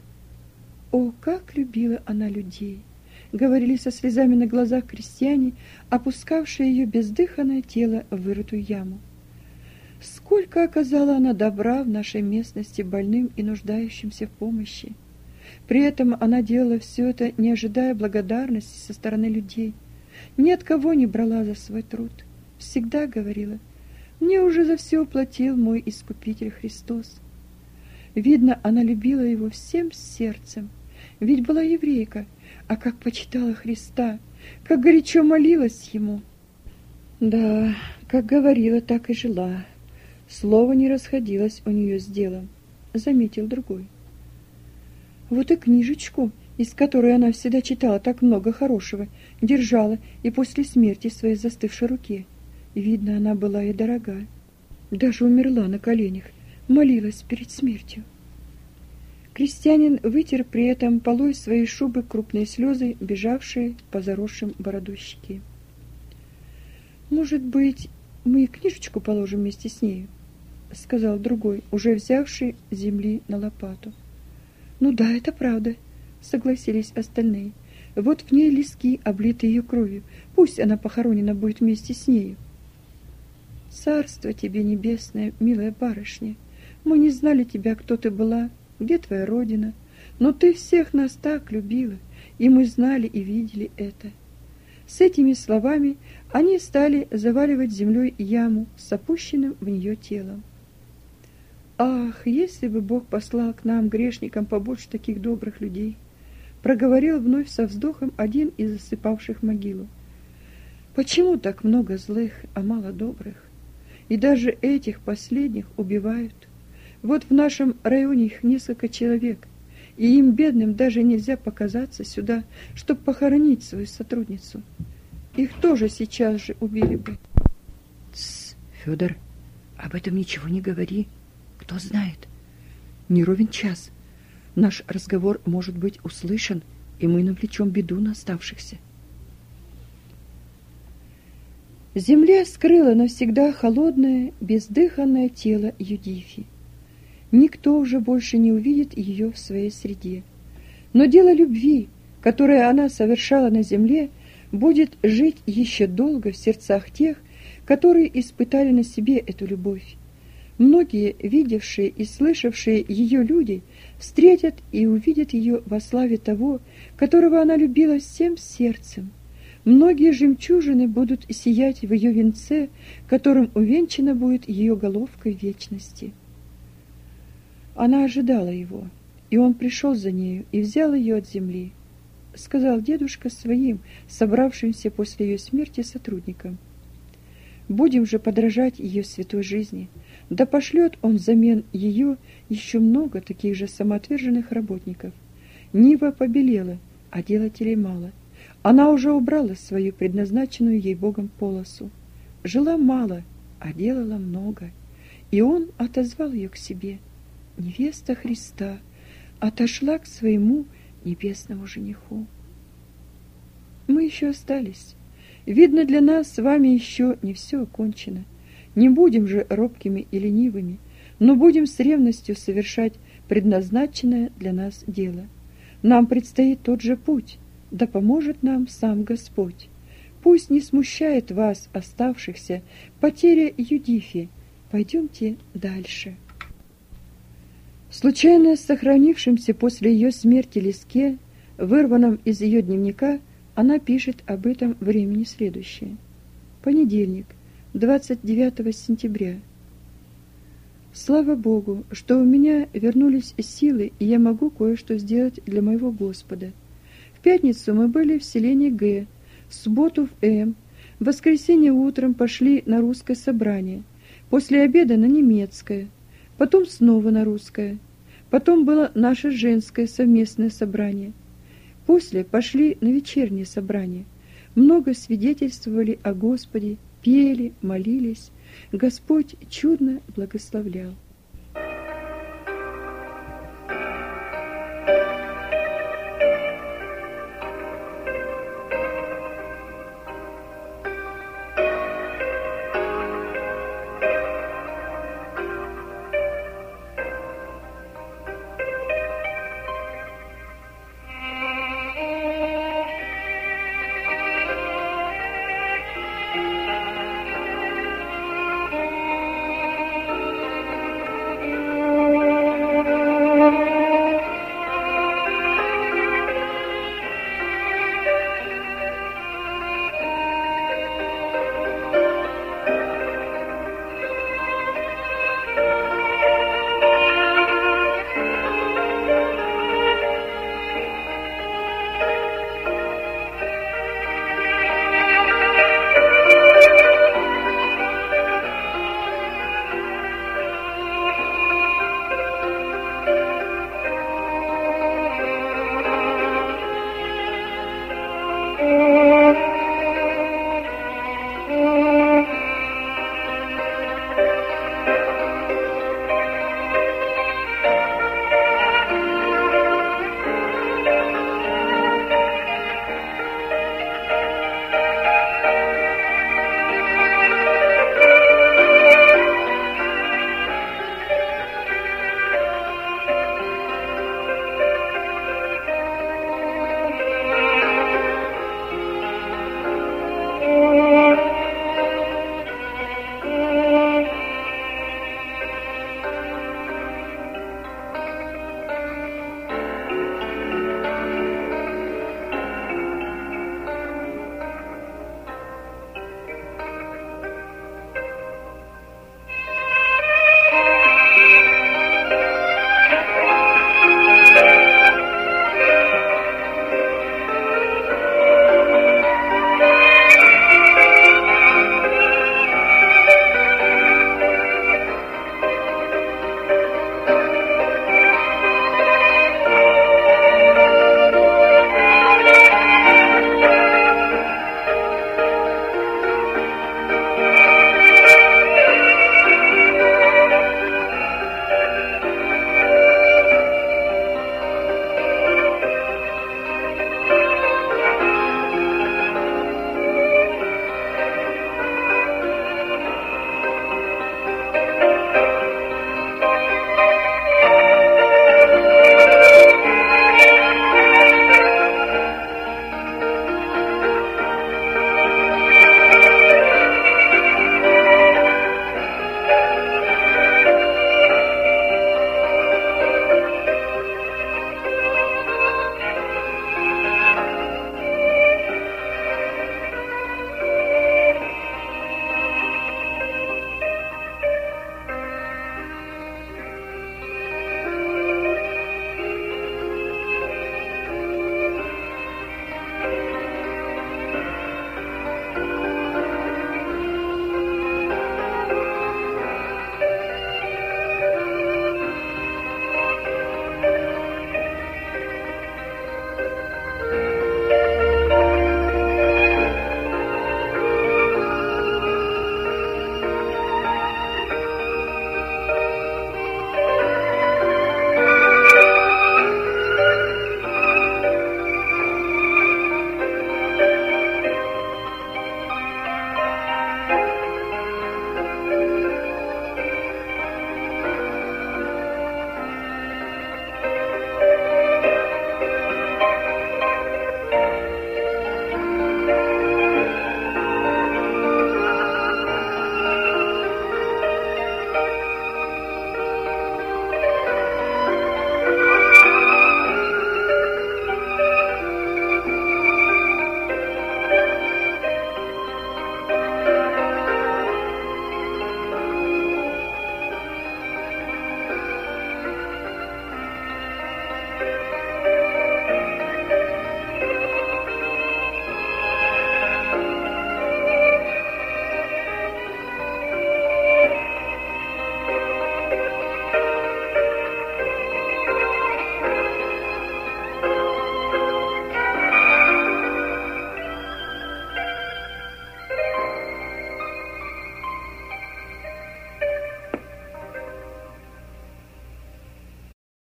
О, как любила она людей! Говорили со слезами на глазах крестьяне, опускавшие ее бездыханное тело в вырытую яму. Сколько оказала она добра в нашей местности больным и нуждающимся в помощи. При этом она делала все это, не ожидая благодарности со стороны людей. Ни от кого не брала за свой труд. Всегда говорила: «Мне уже за все уплатил мой Искупитель Христос». Видно, она любила его всем сердцем, ведь была еврейка, а как почитала Христа, как горячо молилась ему. Да, как говорила, так и жила. Слово не расходилось у нее с делом, заметил другой. Вот и книжечку, из которой она всегда читала так много хорошего, держала и после смерти в своей застывшей руке. Видно, она была ей дорога. Даже умерла на коленях, молилась перед смертью. Крестьянин вытер при этом полой своей шубы крупные слезы, бежавшие по заросшим бородой щеке. «Может быть, мы и книжечку положим вместе с нею?» — сказал другой, уже взявший земли на лопату. «Ну да, это правда», — согласились остальные. «Вот в ней листки, облитые ее кровью. Пусть она похоронена будет вместе с нею». «Царство тебе небесное, милая барышня! Мы не знали тебя, кто ты была, где твоя родина, но ты всех нас так любила, и мы знали и видели это». С этими словами они стали заваливать землей яму с опущенным в нее телом. «Ах, если бы Бог послал к нам, грешникам, побольше таких добрых людей!» проговорил вновь со вздохом один из засыпавших могилу. «Почему так много злых, а мало добрых? И даже этих последних убивают. Вот в нашем районе их несколько человек, и им, бедным, даже нельзя показаться сюда, чтобы похоронить свою сотрудницу. Их тоже сейчас же убили бы». «Тсс, Федор, об этом ничего не говори. Кто знает? Не ровен час. Наш разговор может быть услышан, и мы навлечем беду на оставшихся». Земля скрыла навсегда холодное, бездыханное тело Юдифи. Никто уже больше не увидит ее в своей среде. Но дело любви, которое она совершала на земле, будет жить еще долго в сердцах тех, которые испытали на себе эту любовь. Многие, видевшие и слышавшие ее люди, встретят и увидят ее во славе того, которого она любила всем сердцем. Многие жемчужины будут сиять в ее венце, которым увенчана будет ее головка в вечности. Она ожидала его, и он пришел за нею и взял ее от земли, сказал дедушка своим, собравшимся после ее смерти сотрудникам. Будем же подражать ее святой жизни, да пошлет он взамен ее еще много таких же самоотверженных работников. Нива побелела, а делателей мало. Она уже убрала свою предназначенную ей Богом полосу. Жила мало, а делала много. И он отозвал ее к себе. Невеста Христа отошла к своему небесному жениху. Мы еще остались. Видно, для нас с вами еще не все окончено. Не будем же робкими и ленивыми, но будем с ревностью совершать предназначенное для нас дело. Нам предстоит тот же путь, да поможет нам сам Господь. Пусть не смущает вас, оставшихся, потеря Юдифи. Пойдемте дальше. В случайно сохранившемся после ее смерти листке, вырванном из ее дневника, она пишет об этом времени следующее. Понедельник, двадцать девятого сентября. Слава Богу, что у меня вернулись силы, и я могу кое-что сделать для моего Господа. В пятницу мы были в селении Г, в субботу в М, в воскресенье утром пошли на русское собрание, после обеда на немецкое, потом снова на русское, потом было наше женское совместное собрание. После пошли на вечернее собрание. Много свидетельствовали о Господе, пели, молились. Господь чудно благословлял.